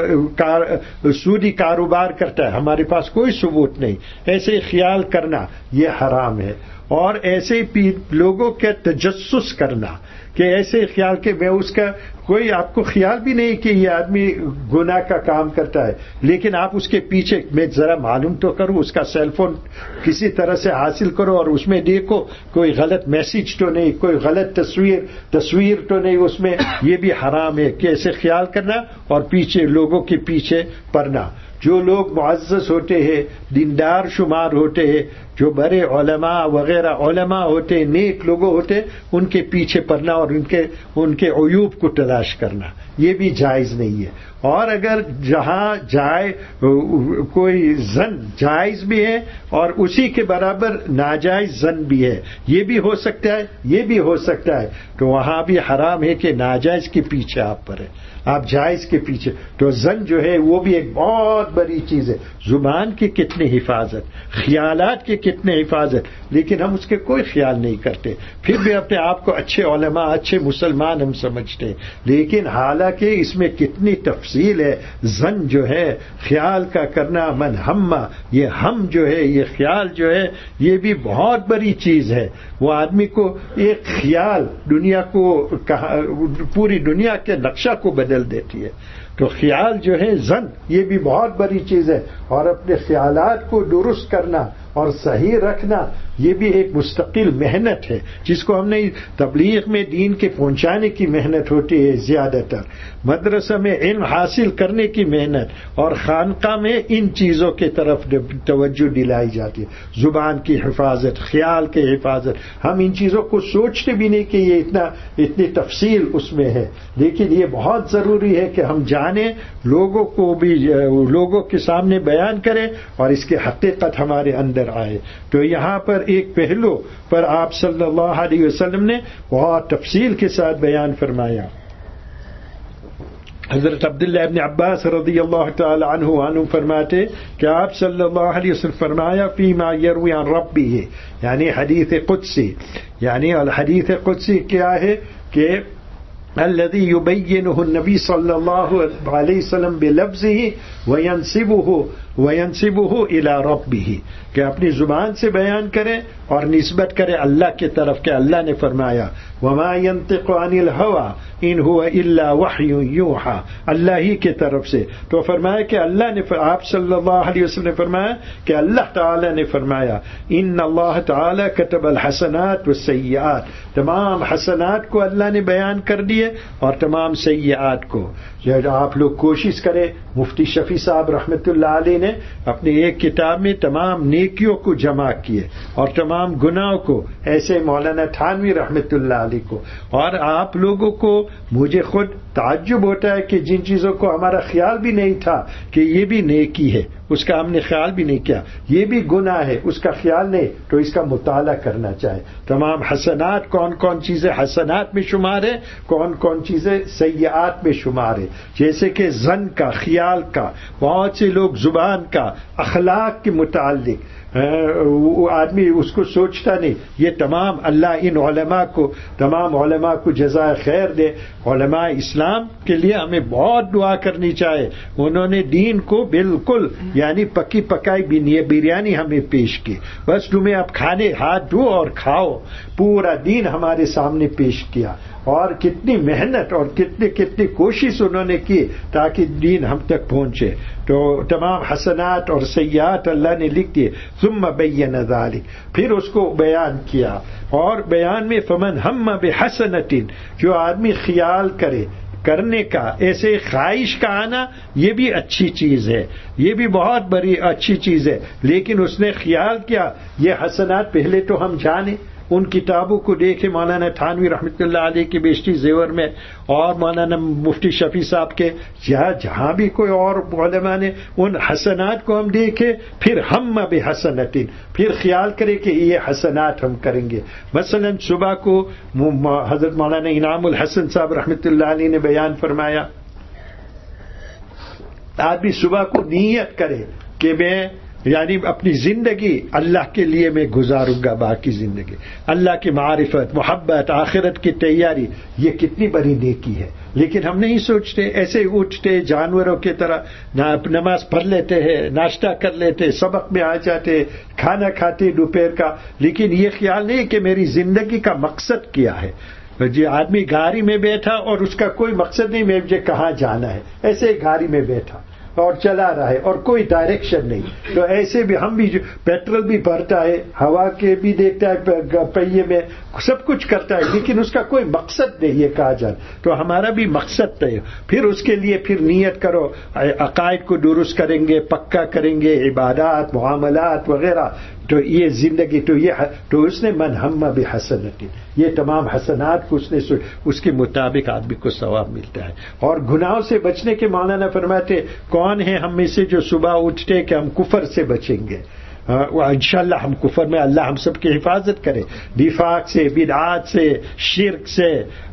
سودی کاروبار کرتا ہے، ہمارے پاس کوئی ثبوت نہیں، ایسے خیال کرنا یہ حرام ہے. اور ایسے لوگوں کے تجسس کرنا کہ ایسے خیال کہ میں اس کا کوئی آپ کو خیال بھی نہیں کہ یہ آدمی گناہ کا کام کرتا ہے، لیکن آپ اس کے پیچھے میں ذرا معلوم تو کروں، اس کا سیل فون کسی طرح سے حاصل کرو اور اس میں دیکھو کوئی غلط میسج تو نہیں، کوئی غلط تصویر تصویر تو نہیں اس میں. یہ بھی حرام ہے کہ ایسے خیال کرنا اور پیچھے لوگوں کے پیچھے پڑنا. جو لوگ معزز ہوتے ہیں، دیندار شمار ہوتے ہیں، جو بڑے علماء وغیرہ علماء ہوتے ہیں، نیک لوگوں ہوتے ہیں، ان کے پیچھے پڑنا اور ان کے ان کے عیوب کو تلاش کرنا یہ بھی جائز نہیں ہے. اور اگر جہاں جائے کوئی ظن جائز بھی ہے اور اسی کے برابر ناجائز ظن بھی ہے، یہ بھی ہو سکتا ہے، یہ بھی ہو سکتا ہے، تو وہاں بھی حرام ہے کہ ناجائز کے پیچھے آپ پڑیں، آپ جائز کے پیچھے. تو ظن جو ہے وہ بھی ایک بہت بڑی چیز ہے. زبان کی کتنی حفاظت، خیالات کی کتنے حفاظت، لیکن ہم اس کے کوئی خیال نہیں کرتے، پھر بھی اپنے آپ کو اچھے علماء، اچھے مسلمان ہم سمجھتے ہیں، لیکن حالانکہ اس میں کتنی تفصیل ہے. ظن جو ہے خیال کا کرنا، من ہمہ، یہ ہم جو ہے، یہ خیال جو ہے، یہ بھی بہت بڑی چیز ہے. وہ آدمی کو ایک خیال دنیا کو، پوری دنیا کے نقشہ کو بدل دیتی ہے. تو خیال جو ہے ظن یہ بھی بہت بڑی چیز ہے، اور اپنے خیالات کو درست کرنا اور صحیح رکھنا یہ بھی ایک مستقل محنت ہے، جس کو ہم نے تبلیغ میں دین کے پہنچانے کی محنت ہوتی ہے زیادہ تر، مدرسہ میں علم حاصل کرنے کی محنت، اور خانقاہ میں ان چیزوں کی طرف توجہ دلائی جاتی ہے. زبان کی حفاظت، خیال کی حفاظت، ہم ان چیزوں کو سوچتے بھی نہیں کہ یہ اتنا اتنی تفصیل اس میں ہے، لیکن یہ بہت ضروری ہے کہ ہم جانیں، لوگوں کو بھی لوگوں کے سامنے بیان کریں اور اس کی حقیقت ہمارے اندر آئے. تو یہاں پر ایک پہلو پر آپ صلی اللہ علیہ وسلم نے بہت تفصیل کے ساتھ بیان فرمایا. حضرت عبداللہ ابن عباس رضی اللہ تعالی عنہ عنہ فرماتے کہ آپ صلی اللہ علیہ وسلم فرمایا فیما یروی عن ربہ، یعنی حدیث قدسی. یعنی الحدیث قدسی کیا ہے کہ الذي يبينه النبي صلى الله عليه وسلم بلفظه وينسبه وینسبہ الی ربہ، کہ اپنی زبان سے بیان کرے اور نسبت کرے اللہ کی طرف کہ اللہ نے فرمایا وما ينطق عن الهوى ان هو الا وحی یوحى، اللہ ہی کی طرف سے. تو فرمایا کہ اللہ نے، آپ صلی اللہ علیہ وسلم نے فرمایا کہ اللہ تعالی نے فرمایا ان اللہ تعالی كتب الحسنات والسیئات، تمام حسنات کو اللہ نے بیان کر دیے اور تمام سیئات کو. جب آپ لوگ کوشش کریں، مفتی شفیع صاحب رحمۃ اللہ علیہ نے اپنی ایک کتاب میں تمام نیکیوں کو جمع کیے اور تمام گناہوں کو، ایسے مولانا تھانوی رحمۃ اللہ علیہ کو. اور آپ لوگوں کو، مجھے خود تعجب ہوتا ہے کہ جن چیزوں کو ہمارا خیال بھی نہیں تھا کہ یہ بھی نیکی ہے، اس کا ہم نے خیال بھی نہیں کیا، یہ بھی گناہ ہے اس کا خیال نہیں، تو اس کا مطالعہ کرنا چاہے. تمام حسنات، کون کون چیزیں حسنات میں شمار ہے، کون کون چیزیں سیئات میں شمار ہے. جیسے کہ ظن کا، خیال کا، بہت سے لوگ زبان کا، اخلاق کے متعلق وہ آدمی اس کو سوچتا نہیں. یہ تمام اللہ ان علماء کو، تمام علماء کو جزائے خیر دے. علماء اسلام کے لیے ہمیں بہت دعا کرنی چاہیے. انہوں نے دین کو بالکل یعنی پکی پکائی بریانی ہمیں پیش کی، بس تمہیں اب کھانے ہاتھ دھو اور کھاؤ. پورا دین ہمارے سامنے پیش کیا، اور کتنی محنت اور کتنی کتنی کوشش انہوں نے کی تاکہ دین ہم تک پہنچے. تو تمام حسنات اور سیئات اللہ نے لکھ دیے. ثم بین ذلک، پھر اس کو بیان کیا. اور بیان میں فمن ہم بحسنۃ، جو آدمی خیال کرے کرنے کا، ایسے خواہش کا آنا یہ بھی اچھی چیز ہے، یہ بھی بہت بڑی اچھی چیز ہے. لیکن اس نے خیال کیا یہ حسنات پہلے تو ہم جانیں، ان کتابوں کو دیکھے مولانا تھانوی رحمۃ اللہ علیہ کی بیشتی زیور میں اور مولانا مفتی شفیع صاحب کے، جہاں جہاں بھی کوئی اور علماء نے ان حسنات کو ہم دیکھے، پھر ہم بحسنۃ، پھر خیال کرے کہ یہ حسنات ہم کریں گے. مثلا صبح کو حضرت مولانا انعام الحسن صاحب رحمۃ اللہ علیہ نے بیان فرمایا، آدمی صبح کو نیت کرے کہ میں یعنی اپنی زندگی اللہ کے لیے میں گزاروں گا، باقی زندگی اللہ کی معرفت، محبت، آخرت کی تیاری. یہ کتنی بڑی نیکی ہے. لیکن ہم نہیں سوچتے، ایسے اٹھتے جانوروں کی طرح نماز پڑھ لیتے ہیں، ناشتہ کر لیتے، سبق میں آ جاتے، کھانا کھاتے دوپہر کا، لیکن یہ خیال نہیں کہ میری زندگی کا مقصد کیا ہے. جی آدمی گاڑی میں بیٹھا اور اس کا کوئی مقصد نہیں میں مجھے کہاں جانا ہے، ایسے گاڑی میں بیٹھا اور چلا رہا ہے اور کوئی ڈائریکشن نہیں. تو ایسے بھی ہم بھی پیٹرول بھی بھرتا ہے، ہوا کے بھی دیکھتا ہے پہیے میں، سب کچھ کرتا ہے، لیکن اس کا کوئی مقصد نہیں ہے کہا جائے. تو ہمارا بھی مقصد ہے. پھر اس کے لیے پھر نیت کرو، عقائد کو درست کریں گے، پکا کریں گے، عبادات، معاملات وغیرہ. تو یہ زندگی تو یہ تو اس نے من ہم بحسنۃ، یہ تمام حسنات کو اس نے اس کے مطابق آدمی کو ثواب ملتا ہے. اور گناہوں سے بچنے کے مولانا فرماتے کون ہے ہم میں سے جو صبح اٹھتے کہ ہم کفر سے بچیں گے. انشاءاللہ ہم کفر میں اللہ ہم سب کی حفاظت کرے، نفاق سے، بدعات سے، شرک سے،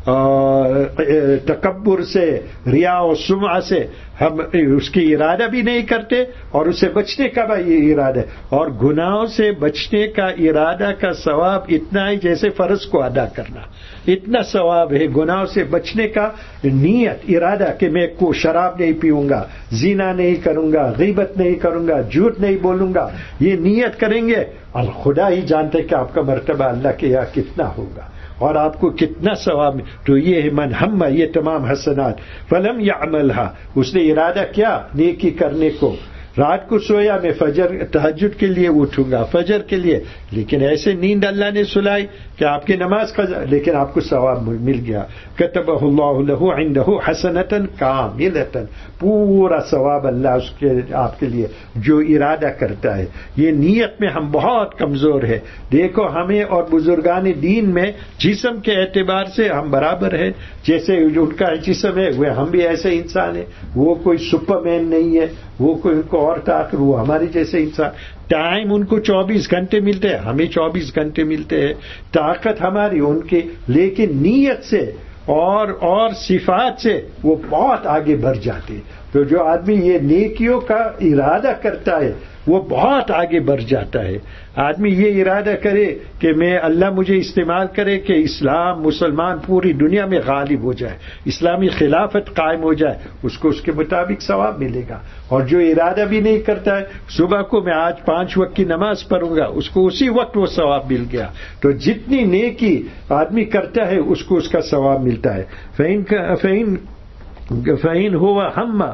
تکبر سے، ریا و سمعہ سے ہم اس کی ارادہ بھی نہیں کرتے اور اسے بچنے کا بھی یہ ارادہ ہے. اور گناہوں سے بچنے کا ارادہ کا ثواب اتنا ہی جیسے فرض کو ادا کرنا، اتنا ثواب ہے. گناہوں سے بچنے کا نیت، ارادہ کہ میں کو شراب نہیں پیوں گا، زنا نہیں کروں گا، غیبت نہیں کروں گا، جھوٹ نہیں بولوں گا، یہ نیت کریں گے اور خدا ہی جانتے کہ آپ کا مرتبہ اللہ کے یہاں کتنا ہوگا اور آپ کو کتنا ثواب. تو یہ ہے من ہم، یہ تمام حسنات. فلم یعملھا، اس نے ارادہ کیا نیکی کرنے کو. رات کو سویا میں فجر تہجد کے لیے اٹھوں گا، فجر کے لیے، لیکن ایسے نیند اللہ نے سلائی کہ آپ کی نماز قضا، لیکن آپ کو ثواب مل گیا. کتبہ اللہ لہ عندہ حسنۃ کاملۃ، پورا ثواب اللہ اس کے آپ کے لیے جو ارادہ کرتا ہے. یہ نیت میں ہم بہت کمزور ہے. دیکھو ہمیں اور بزرگان دین میں جسم کے اعتبار سے ہم برابر ہیں، جیسے ان کا جسم ہے وہ ہم بھی ایسے انسان ہیں. وہ کوئی سپر مین نہیں ہے، وہ کوئی ان کو اور طاقت، وہ ہماری جیسے انسان. ٹائم ان کو چوبیس گھنٹے ملتے ہیں، ہمیں چوبیس گھنٹے ملتے ہیں. طاقت ہماری ان کی، لیکن نیت سے اور اور صفات سے وہ بہت آگے بڑھ جاتے ہیں. تو جو آدمی یہ نیکیوں کا ارادہ کرتا ہے وہ بہت آگے بڑھ جاتا ہے. آدمی یہ ارادہ کرے کہ میں اللہ مجھے استعمال کرے کہ اسلام مسلمان پوری دنیا میں غالب ہو جائے, اسلامی خلافت قائم ہو جائے, اس کو اس کے مطابق ثواب ملے گا. اور جو ارادہ بھی نہیں کرتا ہے صبح کو میں آج پانچ وقت کی نماز پڑھوں گا, اس کو اسی وقت وہ ثواب مل گیا. تو جتنی نیکی آدمی کرتا ہے اس کو اس کا ثواب ملتا ہے. فإن فإن فَإِنْ هُوَ هَمَّ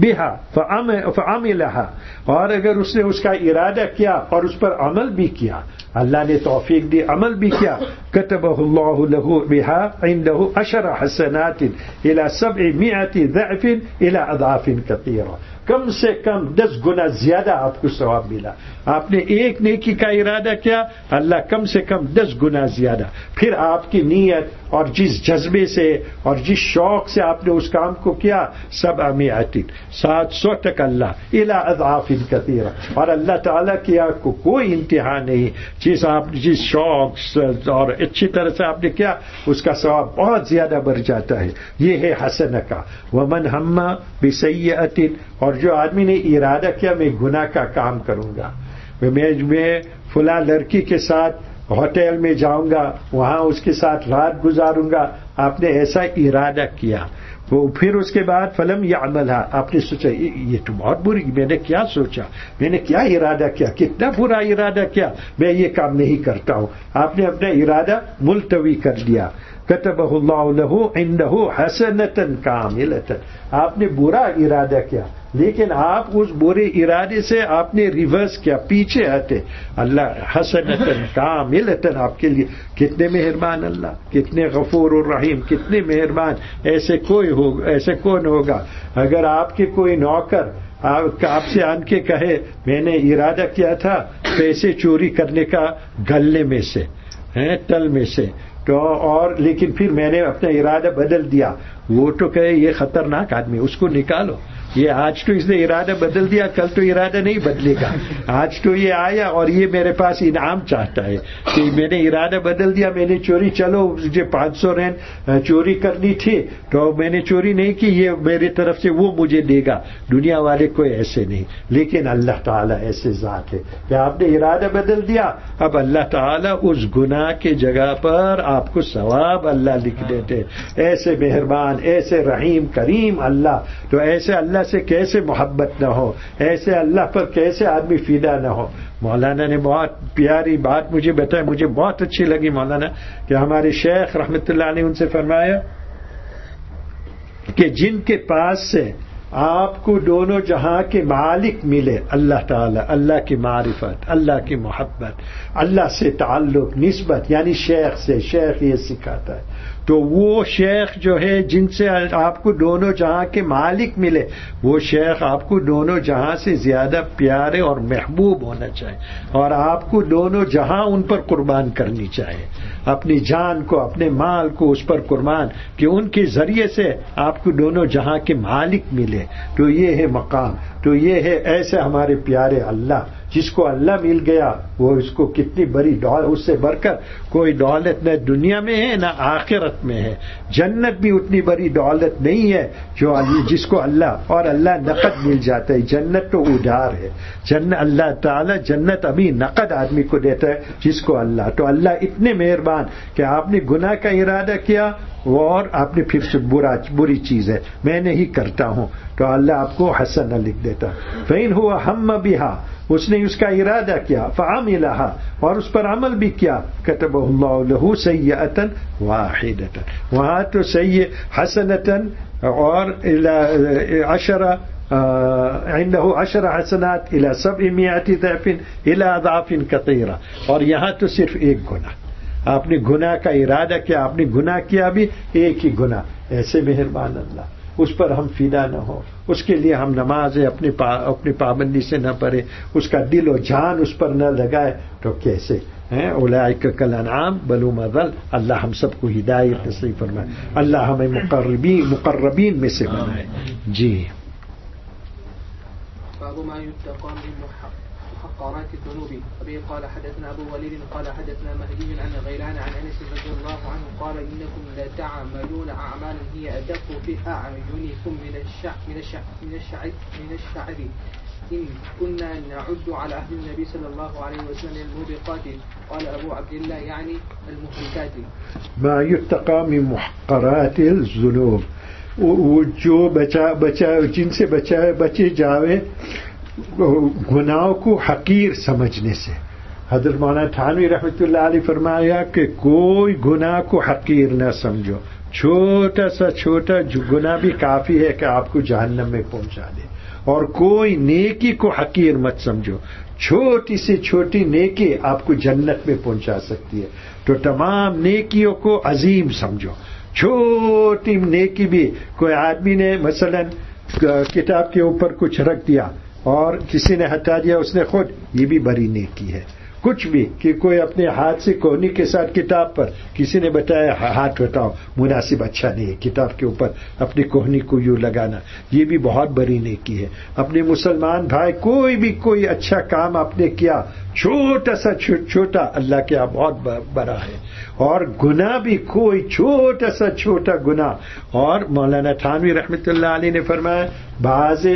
بِهَا فَعَمِلَهَا, اور اگر اس نے اس کا ارادہ کیا اور اس پر عمل بھی کیا, اللہ نے توفیق دی عمل بھی کیا, كَتَبَهُ اللَّهُ لَهُ بِهَا عِنْدَهُ عَشَرَ حَسَنَاتٍ إِلَى سَبْعِمِائَةِ ضِعْفٍ إِلَى أَضْعَافٍ كَثِيرَةٍ, کم سے کم دس گنا زیادہ آپ کو ثواب ملا. آپ نے ایک نیکی کا ارادہ کیا, اللہ کم سے کم دس گنا زیادہ. پھر آپ کی نیت اور جس جذبے سے اور جس شوق سے آپ نے اس کام کو کیا, سب امیات سات سو تک اللہ الی اضعاف کثیرہ, اور اللہ تعالیٰ کی آپ کو کوئی انتہا نہیں. جس آپ جس شوق اور اچھی طرح سے آپ نے کیا اس کا ثواب بہت زیادہ بڑھ جاتا ہے. یہ ہے حسنہ کا. ومن ہم بسیئۃ, اور جو آدمی نے ارادہ کیا میں گناہ کا کام کروں گا, میں میں فلاں لڑکی کے ساتھ ہوٹل میں جاؤں گا, وہاں اس کے ساتھ رات گزاروں گا, آپ نے ایسا ارادہ کیا, وہ پھر اس کے بعد فلم یعملھا, آپ نے سوچا یہ تو بہت بری, میں نے کیا سوچا, میں نے کیا ارادہ کیا, کتنا برا ارادہ کیا, میں یہ کام نہیں کرتا ہوں. آپ نے اپنا ارادہ ملتوی کر دیا. کتبہ اللہ لہ عندہ حسنۃ کاملۃ, آپ نے برا ارادہ کیا لیکن آپ اس برے ارادے سے آپ نے ریورس کیا, پیچھے ہٹے. اللہ حسنۃ کاملۃ, آپ کے لیے کتنے مہربان اللہ, کتنے غفور الرحیم, کتنے مہربان. ایسے کوئی ہو ایسے کون ہوگا. اگر آپ کے کوئی نوکر آپ سے آن کے کہے میں نے ارادہ کیا تھا پیسے چوری کرنے کا گلے میں سے تل میں سے, تو اور لیکن پھر میں نے اپنا ارادہ بدل دیا, وہ تو کہے یہ خطرناک آدمی, اس کو نکالو. یہ آج تو اس نے ارادہ بدل دیا, کل تو ارادہ نہیں بدلے گا. آج تو یہ آیا اور یہ میرے پاس انعام چاہتا ہے کہ میں نے ارادہ بدل دیا, میں نے چوری, چلو مجھے پانچ سو رین چوری کرنی تھی تو میں نے چوری نہیں کی, یہ میری طرف سے وہ مجھے دے گا. دنیا والے کوئی ایسے نہیں, لیکن اللہ تعالیٰ ایسے ذات ہے کہ آپ نے ارادہ بدل دیا, اب اللہ تعالیٰ اس گناہ کے جگہ پر آپ کو ثواب اللہ لکھ دیتے. ایسے مہربان, ایسے رحیم کریم اللہ, تو ایسے اللہ سے کیسے محبت نہ ہو, ایسے اللہ پر کیسے آدمی فیدا نہ ہو. مولانا نے بہت پیاری بات مجھے بتائی, مجھے بہت اچھی لگی مولانا, کہ ہمارے شیخ رحمۃ اللہ علیہ ان سے فرمایا کہ جن کے پاس سے آپ کو دونوں جہاں کے مالک ملے, اللہ تعالیٰ, اللہ کی معرفت, اللہ کی محبت, اللہ سے تعلق, نسبت, یعنی شیخ سے, شیخ یہ سکھاتا ہے, تو وہ شیخ جو ہے جن سے آپ کو دونوں جہاں کے مالک ملے, وہ شیخ آپ کو دونوں جہاں سے زیادہ پیارے اور محبوب ہونا چاہیے, اور آپ کو دونوں جہاں ان پر قربان کرنی چاہیے, اپنی جان کو, اپنے مال کو اس پر قربان, کہ ان کے ذریعے سے آپ کو دونوں جہاں کے مالک ملے. تو یہ ہے مقام, تو یہ ہے ایسے ہمارے پیارے اللہ, جس کو اللہ مل گیا وہ اس کو کتنی بڑی دولت, اس سے بڑھ کر کوئی دولت نہ دنیا میں ہے نہ آخرت میں ہے. جنت بھی اتنی بڑی دولت نہیں ہے جو جس کو اللہ, اور اللہ نقد مل جاتا ہے. جنت تو ادھار ہے, جنت اللہ تعالیٰ جنت ابھی نقد آدمی کو دیتا ہے جس کو اللہ. تو اللہ اتنے مہربان کہ آپ نے گناہ کا ارادہ کیا اور آپ نے پھر سے برا بری چیز ہے میں نہیں کرتا ہوں, تو اللہ آپ کو حسنہ لکھ دیتا. فَإِنْ هُوَ هَمَّ بِهَا, اس نے اس کا ارادہ کیا, فَعَمِلَهَا, اور اس پر عمل بھی کیا, كَتَبَهُ اللَّهُ لَهُ سَيِّئَةً وَاحِدَةً, وہاں تو سیئ حسنةً اور الى عشرہ عنده عشر حسنات الى سبعمائة ضعف الى اضعاف كثيرة, اور یہاں تو صرف ایک گناہ, آپ نے گناہ کا ارادہ کیا, آپ نے گناہ کیا بھی ایک ہی گناہ. ایسے مہربان اللہ, اس پر ہم فدا نہ ہو, اس کے لیے ہم نماز اپنی پا, اپنی پابندی سے نہ پڑھے, اس کا دل و جان اس پر نہ لگائے, تو کیسے ہیں؟ اولئک کالانعام بل هم اضل. اللہ ہم سب کو ہدایت نصیب فرمائے, اللہ ہمیں مقربین مقربین میں سے بنائے. جی. باب ما يتقى من محقرات الذنوب. أبي قال حدثنا أبو وليد قال حدثنا مهدي عن غيلان عن أنس رضي الله عنه قال إنكم لتعملون أعمالا هي أدق في أعينكم من الشعب من الشعب من الشعب من الشعب إن كنا نعد على عهد النبي صلى الله عليه وسلم الموبقات قال أبو عبد الله يعني المهلكات ما يتقى من محقرات الذنوب وہ جو بچا بچا جن سے بچا بچے جاوے گناہوں کو حقیر سمجھنے سے. حضرت مولانا تھانوی رحمۃ اللہ علیہ فرمایا کہ کوئی گناہ کو حقیر نہ سمجھو، چھوٹا سا چھوٹا گناہ بھی کافی ہے کہ آپ کو جہنم میں پہنچا دے، اور کوئی نیکی کو حقیر مت سمجھو، چھوٹی سے چھوٹی نیکی آپ کو جنت میں پہنچا سکتی ہے. تو تمام نیکیوں کو عظیم سمجھو. چھوٹی نیکی بھی، کوئی آدمی نے مثلا کتاب کے اوپر کچھ رکھ دیا اور کسی نے ہٹا دیا اس نے خود، یہ بھی بڑی نیکی ہے. کچھ بھی کہ کوئی اپنے ہاتھ سے کوہنی کے ساتھ کتاب پر کسی نے بتایا ہاتھ ہٹاؤ، مناسب اچھا نہیں ہے کتاب کے اوپر اپنی کوہنی کو یوں لگانا، یہ بھی بہت بڑی نیکی ہے. اپنے مسلمان بھائی کوئی بھی کوئی اچھا کام آپ نے کیا، چھوٹا سا چھوٹا اللہ کے یہاں بہت بڑا ہے. اور گناہ بھی کوئی چھوٹا سا چھوٹا گناہ. اور مولانا تھانوی رحمۃ اللہ علیہ نے فرمایا بعض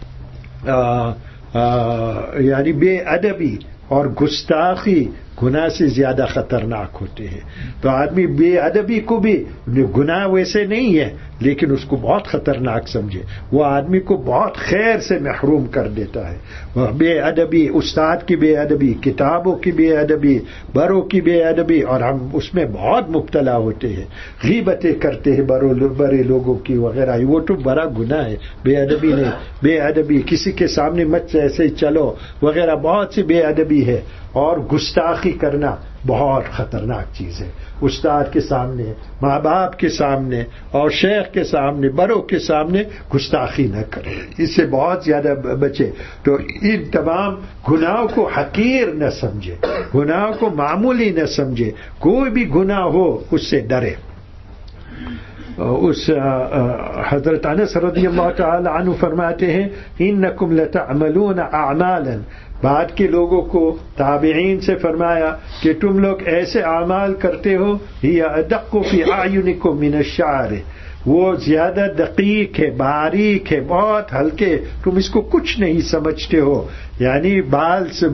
یعنی بے ادبی اور گستاخی گناہ سے زیادہ خطرناک ہوتے ہیں. تو آدمی بے ادبی کو بھی، گناہ ویسے نہیں ہے لیکن اس کو بہت خطرناک سمجھے، وہ آدمی کو بہت خیر سے محروم کر دیتا ہے. بے ادبی، استاد کی بے ادبی، کتابوں کی بے ادبی، بڑوں کی بے ادبی، اور ہم اس میں بہت مبتلا ہوتے ہیں. غیبتیں کرتے ہیں بڑے لوگوں کی وغیرہ، وہ تو بڑا گناہ ہے. بے ادبی نہیں، بے ادبی کسی کے سامنے مت ایسے چلو وغیرہ، بہت سی بے ادبی ہے. اور گستاخی کرنا بہت خطرناک چیز ہے. استاد کے سامنے، ماں باپ کے سامنے اور شیخ کے سامنے، بڑوں کے سامنے گستاخی نہ کرے، اس سے بہت زیادہ بچے. تو ان تمام گناہوں کو حقیر نہ سمجھے، گناہوں کو معمولی نہ سمجھے. کوئی بھی گناہ ہو اس سے ڈرے. اس حضرت انس رضی اللہ تعالی عنہ فرماتے ہیں انکم لتعملون اعمالا، بعد کے لوگوں کو تابعین سے فرمایا کہ تم لوگ ایسے اعمال کرتے ہو ہی ادق فی اعینکم من الشعر، وہ زیادہ دقیق ہے، باریک ہے، بہت ہلکے، تم اس کو کچھ نہیں سمجھتے ہو. یعنی بال سے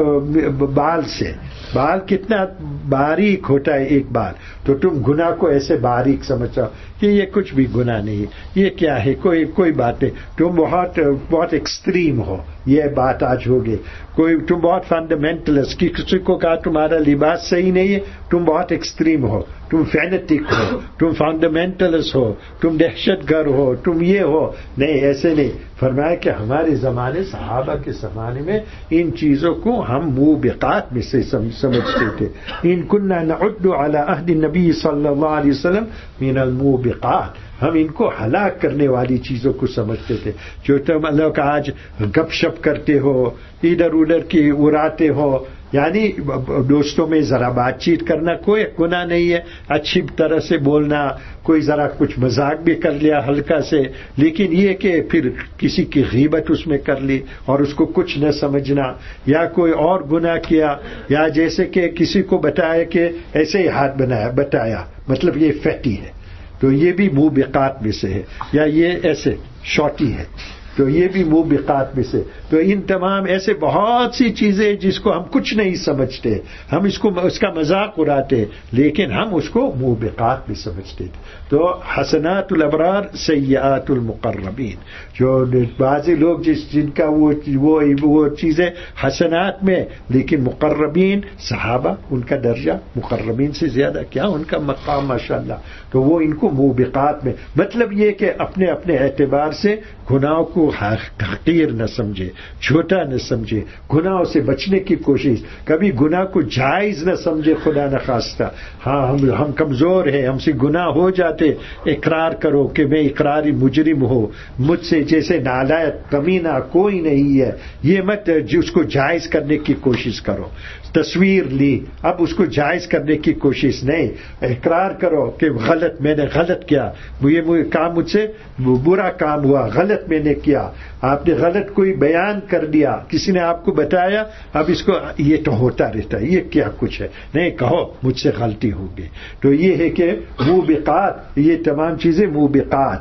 بال سے بال کتنا باریک ہوتا ہے ایک بال، تو تم گناہ کو ایسے باریک سمجھو کہ یہ کچھ بھی گناہ نہیں، یہ کیا ہے، کوئی کوئی بات نہیں. تم بہت بہت ایکسٹریم ہو، یہ بات آج ہوگی. کوئی تم بہت فنڈامنٹلسٹ، کسی کو کہا تمہارا لباس صحیح نہیں ہے، تم بہت ایکسٹریم ہو، تم فینیٹک ہو، تم فنڈامنٹلسٹ ہو، تم دہشت گرد ہو، تم یہ ہو. نہیں، ایسے نہیں. فرمایا کہ ہمارے زمانے، صحابہ کے زمانے میں ان چیزوں کو ہم موبقات میں سے سمجھتے تھے. ان كنا نعد على عهد النبي صلی اللہ علیہ وسلم من الموبقات، ہم ان کو ہلاک کرنے والی چیزوں کو سمجھتے تھے. جو تم لوگ آج گپ شپ کرتے ہو، ادھر ادھر کی اڑاتے ہو، یعنی دوستوں میں ذرا بات چیت کرنا کوئی گناہ نہیں ہے، اچھی طرح سے بولنا، کوئی ذرا کچھ مذاق بھی کر لیا ہلکا سے، لیکن یہ کہ پھر کسی کی غیبت اس میں کر لی اور اس کو کچھ نہ سمجھنا، یا کوئی اور گناہ کیا، یا جیسے کہ کسی کو بتایا کہ ایسے ہی ہاتھ بنایا بتایا مطلب یہ فیٹی ہے، تو یہ بھی موبقات میں سے ہے. یا یہ ایسے شارٹی ہے، تو یہ بھی موبقات میں سے. تو ان تمام ایسے بہت سی چیزیں جس کو ہم کچھ نہیں سمجھتے، ہم اس کو اس کا مذاق اڑاتے، لیکن ہم اس کو موبقات میں سمجھتے تھے. تو حسنات الابرار سیئات المقربین، جو بعضی لوگ جس جن کا وہ وہ وہ چیزیں حسنات میں، لیکن مقربین صحابہ ان کا درجہ مقربین سے زیادہ، کیا ان کا مقام ماشاءاللہ. تو وہ ان کو موبقات میں، مطلب یہ کہ اپنے اپنے اعتبار سے گناہوں کو حقیر نہ سمجھے، چھوٹا نہ سمجھے، گناہوں سے بچنے کی کوشش، کبھی گناہ کو جائز نہ سمجھے خدا نخواستہ. ہاں ہم ہم کمزور ہیں، ہم سے گناہ ہو جاتے، اقرار کرو کہ میں اقراری مجرم ہوں، مجھ سے جیسے نالائق کمینہ کوئی نہیں ہے، یہ مت اس کو جائز کرنے کی کوشش کرو. تصویر لی، اب اس کو جائز کرنے کی کوشش نہیں، اقرار کرو کہ غلط، میں نے غلط کیا، یہ کام مجھ سے برا کام ہوا، غلط میں نے کیا. آپ نے غلط کوئی بیان کر دیا، کسی نے آپ کو بتایا، اب اس کو یہ تو ہوتا رہتا ہے، یہ کیا کچھ ہے، نہیں کہو مجھ سے غلطی ہوگی. تو یہ ہے کہ موبقات، یہ تمام چیزیں موبقات.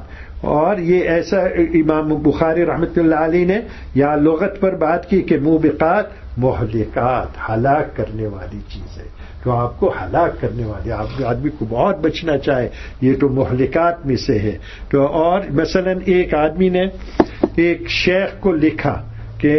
اور یہ ایسا امام بخاری رحمۃ اللہ علیہ نے یہاں لغت پر بات کی کہ موبقات مہلکات ہلاک کرنے والی چیز ہے، تو آپ کو ہلاک کرنے والی، آپ آدمی کو بہت بچنا چاہے، یہ تو مہلکات میں سے ہے۔ تو اور مثلا ایک آدمی نے ایک شیخ کو لکھا کہ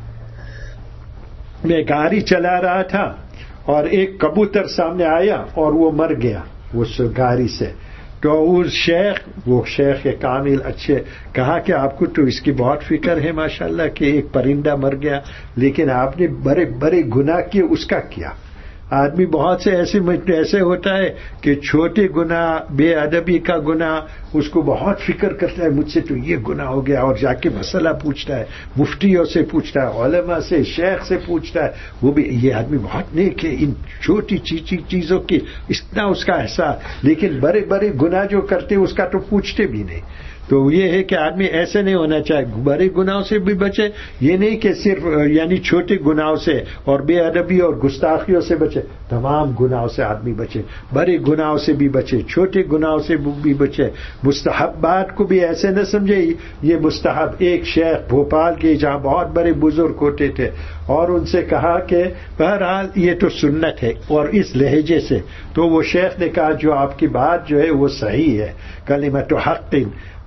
میں گاڑی چلا رہا تھا اور ایک کبوتر سامنے آیا اور وہ مر گیا اس گاڑی سے، تو اس شیخ وہ شیخ کامل اچھے کہا کہ آپ کو تو اس کی بہت فکر ہے ماشاءاللہ کہ ایک پرندہ مر گیا، لیکن آپ نے بڑے بڑے گناہ کیے، اس کا کیا؟ آدمی بہت سے ایسے ایسے ہوتا ہے کہ چھوٹے گناہ، بے ادبی کا گناہ اس کو بہت فکر کرتا ہے، مجھ سے تو یہ گناہ ہو گیا، اور جا کے مسئلہ پوچھتا ہے، مفتیوں سے پوچھتا ہے، علماء سے، شیخ سے پوچھتا ہے، وہ بھی یہ آدمی بہت نیک ہے، ان چھوٹی چیچی چیزوں کی اتنا اس کا احساس، لیکن بڑے بڑے گناہ جو کرتے اس کا تو پوچھتے بھی نہیں۔ تو یہ ہے کہ آدمی ایسے نہیں ہونا چاہے، بڑے گناہوں سے بھی بچے، یہ نہیں کہ صرف یعنی چھوٹے گناہوں سے اور بے ادبی اور گستاخیوں سے بچے، تمام گناہوں سے آدمی بچے، بڑے گناہوں سے بھی بچے، چھوٹے گناہوں سے بھی بچے۔ مستحبات کو بھی ایسے نہ سمجھے یہ مستحب۔ ایک شیخ بھوپال کے جہاں بہت بڑے بزرگ ہوتے تھے، اور ان سے کہا کہ بہرحال یہ تو سنت ہے، اور اس لہجے سے، تو وہ شیخ نے کہا جو آپ کی بات جو ہے وہ صحیح ہے، کلمۃ حق،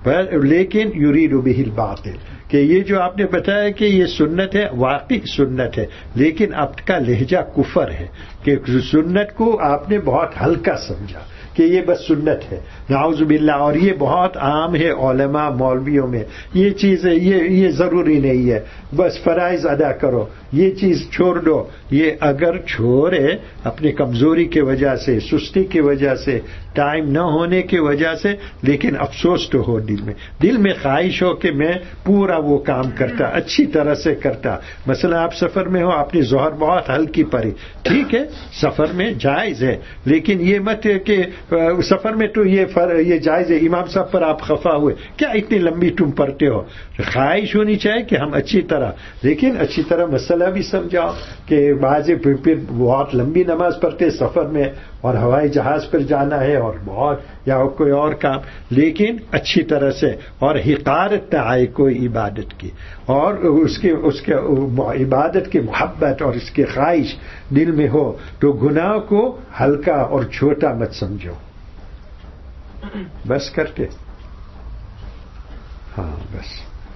لیکن یرید بہ الباطل، کہ یہ جو آپ نے بتایا کہ یہ سنت ہے، واقعی سنت ہے، لیکن آپ کا لہجہ کفر ہے، کہ سنت کو آپ نے بہت ہلکا سمجھا کہ یہ بس سنت ہے، نعوذ باللہ۔ اور یہ بہت عام ہے علماء مولویوں میں، یہ چیز یہ یہ ضروری نہیں ہے، بس فرائض ادا کرو، یہ چیز چھوڑ دو۔ یہ اگر چھوڑے اپنی کمزوری کی وجہ سے، سستی کی وجہ سے، ٹائم نہ ہونے کی وجہ سے، لیکن افسوس تو ہو دل میں، دل میں خواہش ہو کہ میں پورا وہ کام کرتا، اچھی طرح سے کرتا۔ مثلا آپ سفر میں ہو، آپ نے ظہر بہت ہلکی پڑھی، ٹھیک ہے، سفر میں جائز ہے، لیکن یہ مت ہے کہ سفر میں تو یہ یہ جائز ہے، امام صاحب پر آپ خفا ہوئے، کیا اتنی لمبی تم پڑھتے ہو؟ خواہش ہونی چاہیے کہ ہم اچھی طرح، لیکن اچھی طرح مسئلہ بھی سمجھاؤ کہ بعض پھر بہت لمبی نماز پڑھتے سفر میں، اور ہوائی جہاز پر جانا ہے اور بہت یا کوئی اور کام، لیکن اچھی طرح سے، اور حقارت نہ آئے کوئی عبادت کی، اور اس کے اس کے عبادت کی محبت اور اس کی خواہش دل میں ہو، تو گناہ کو ہلکا اور چھوٹا مت سمجھو، بس کرتے، ہاں بس۔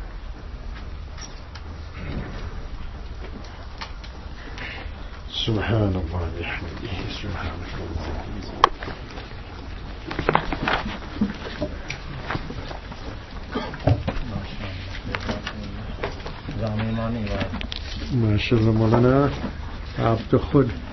سبحان اللہ بحمدہ، سبحانک اللہم۔ ماشاء اللہ مولانا، آپ تو خود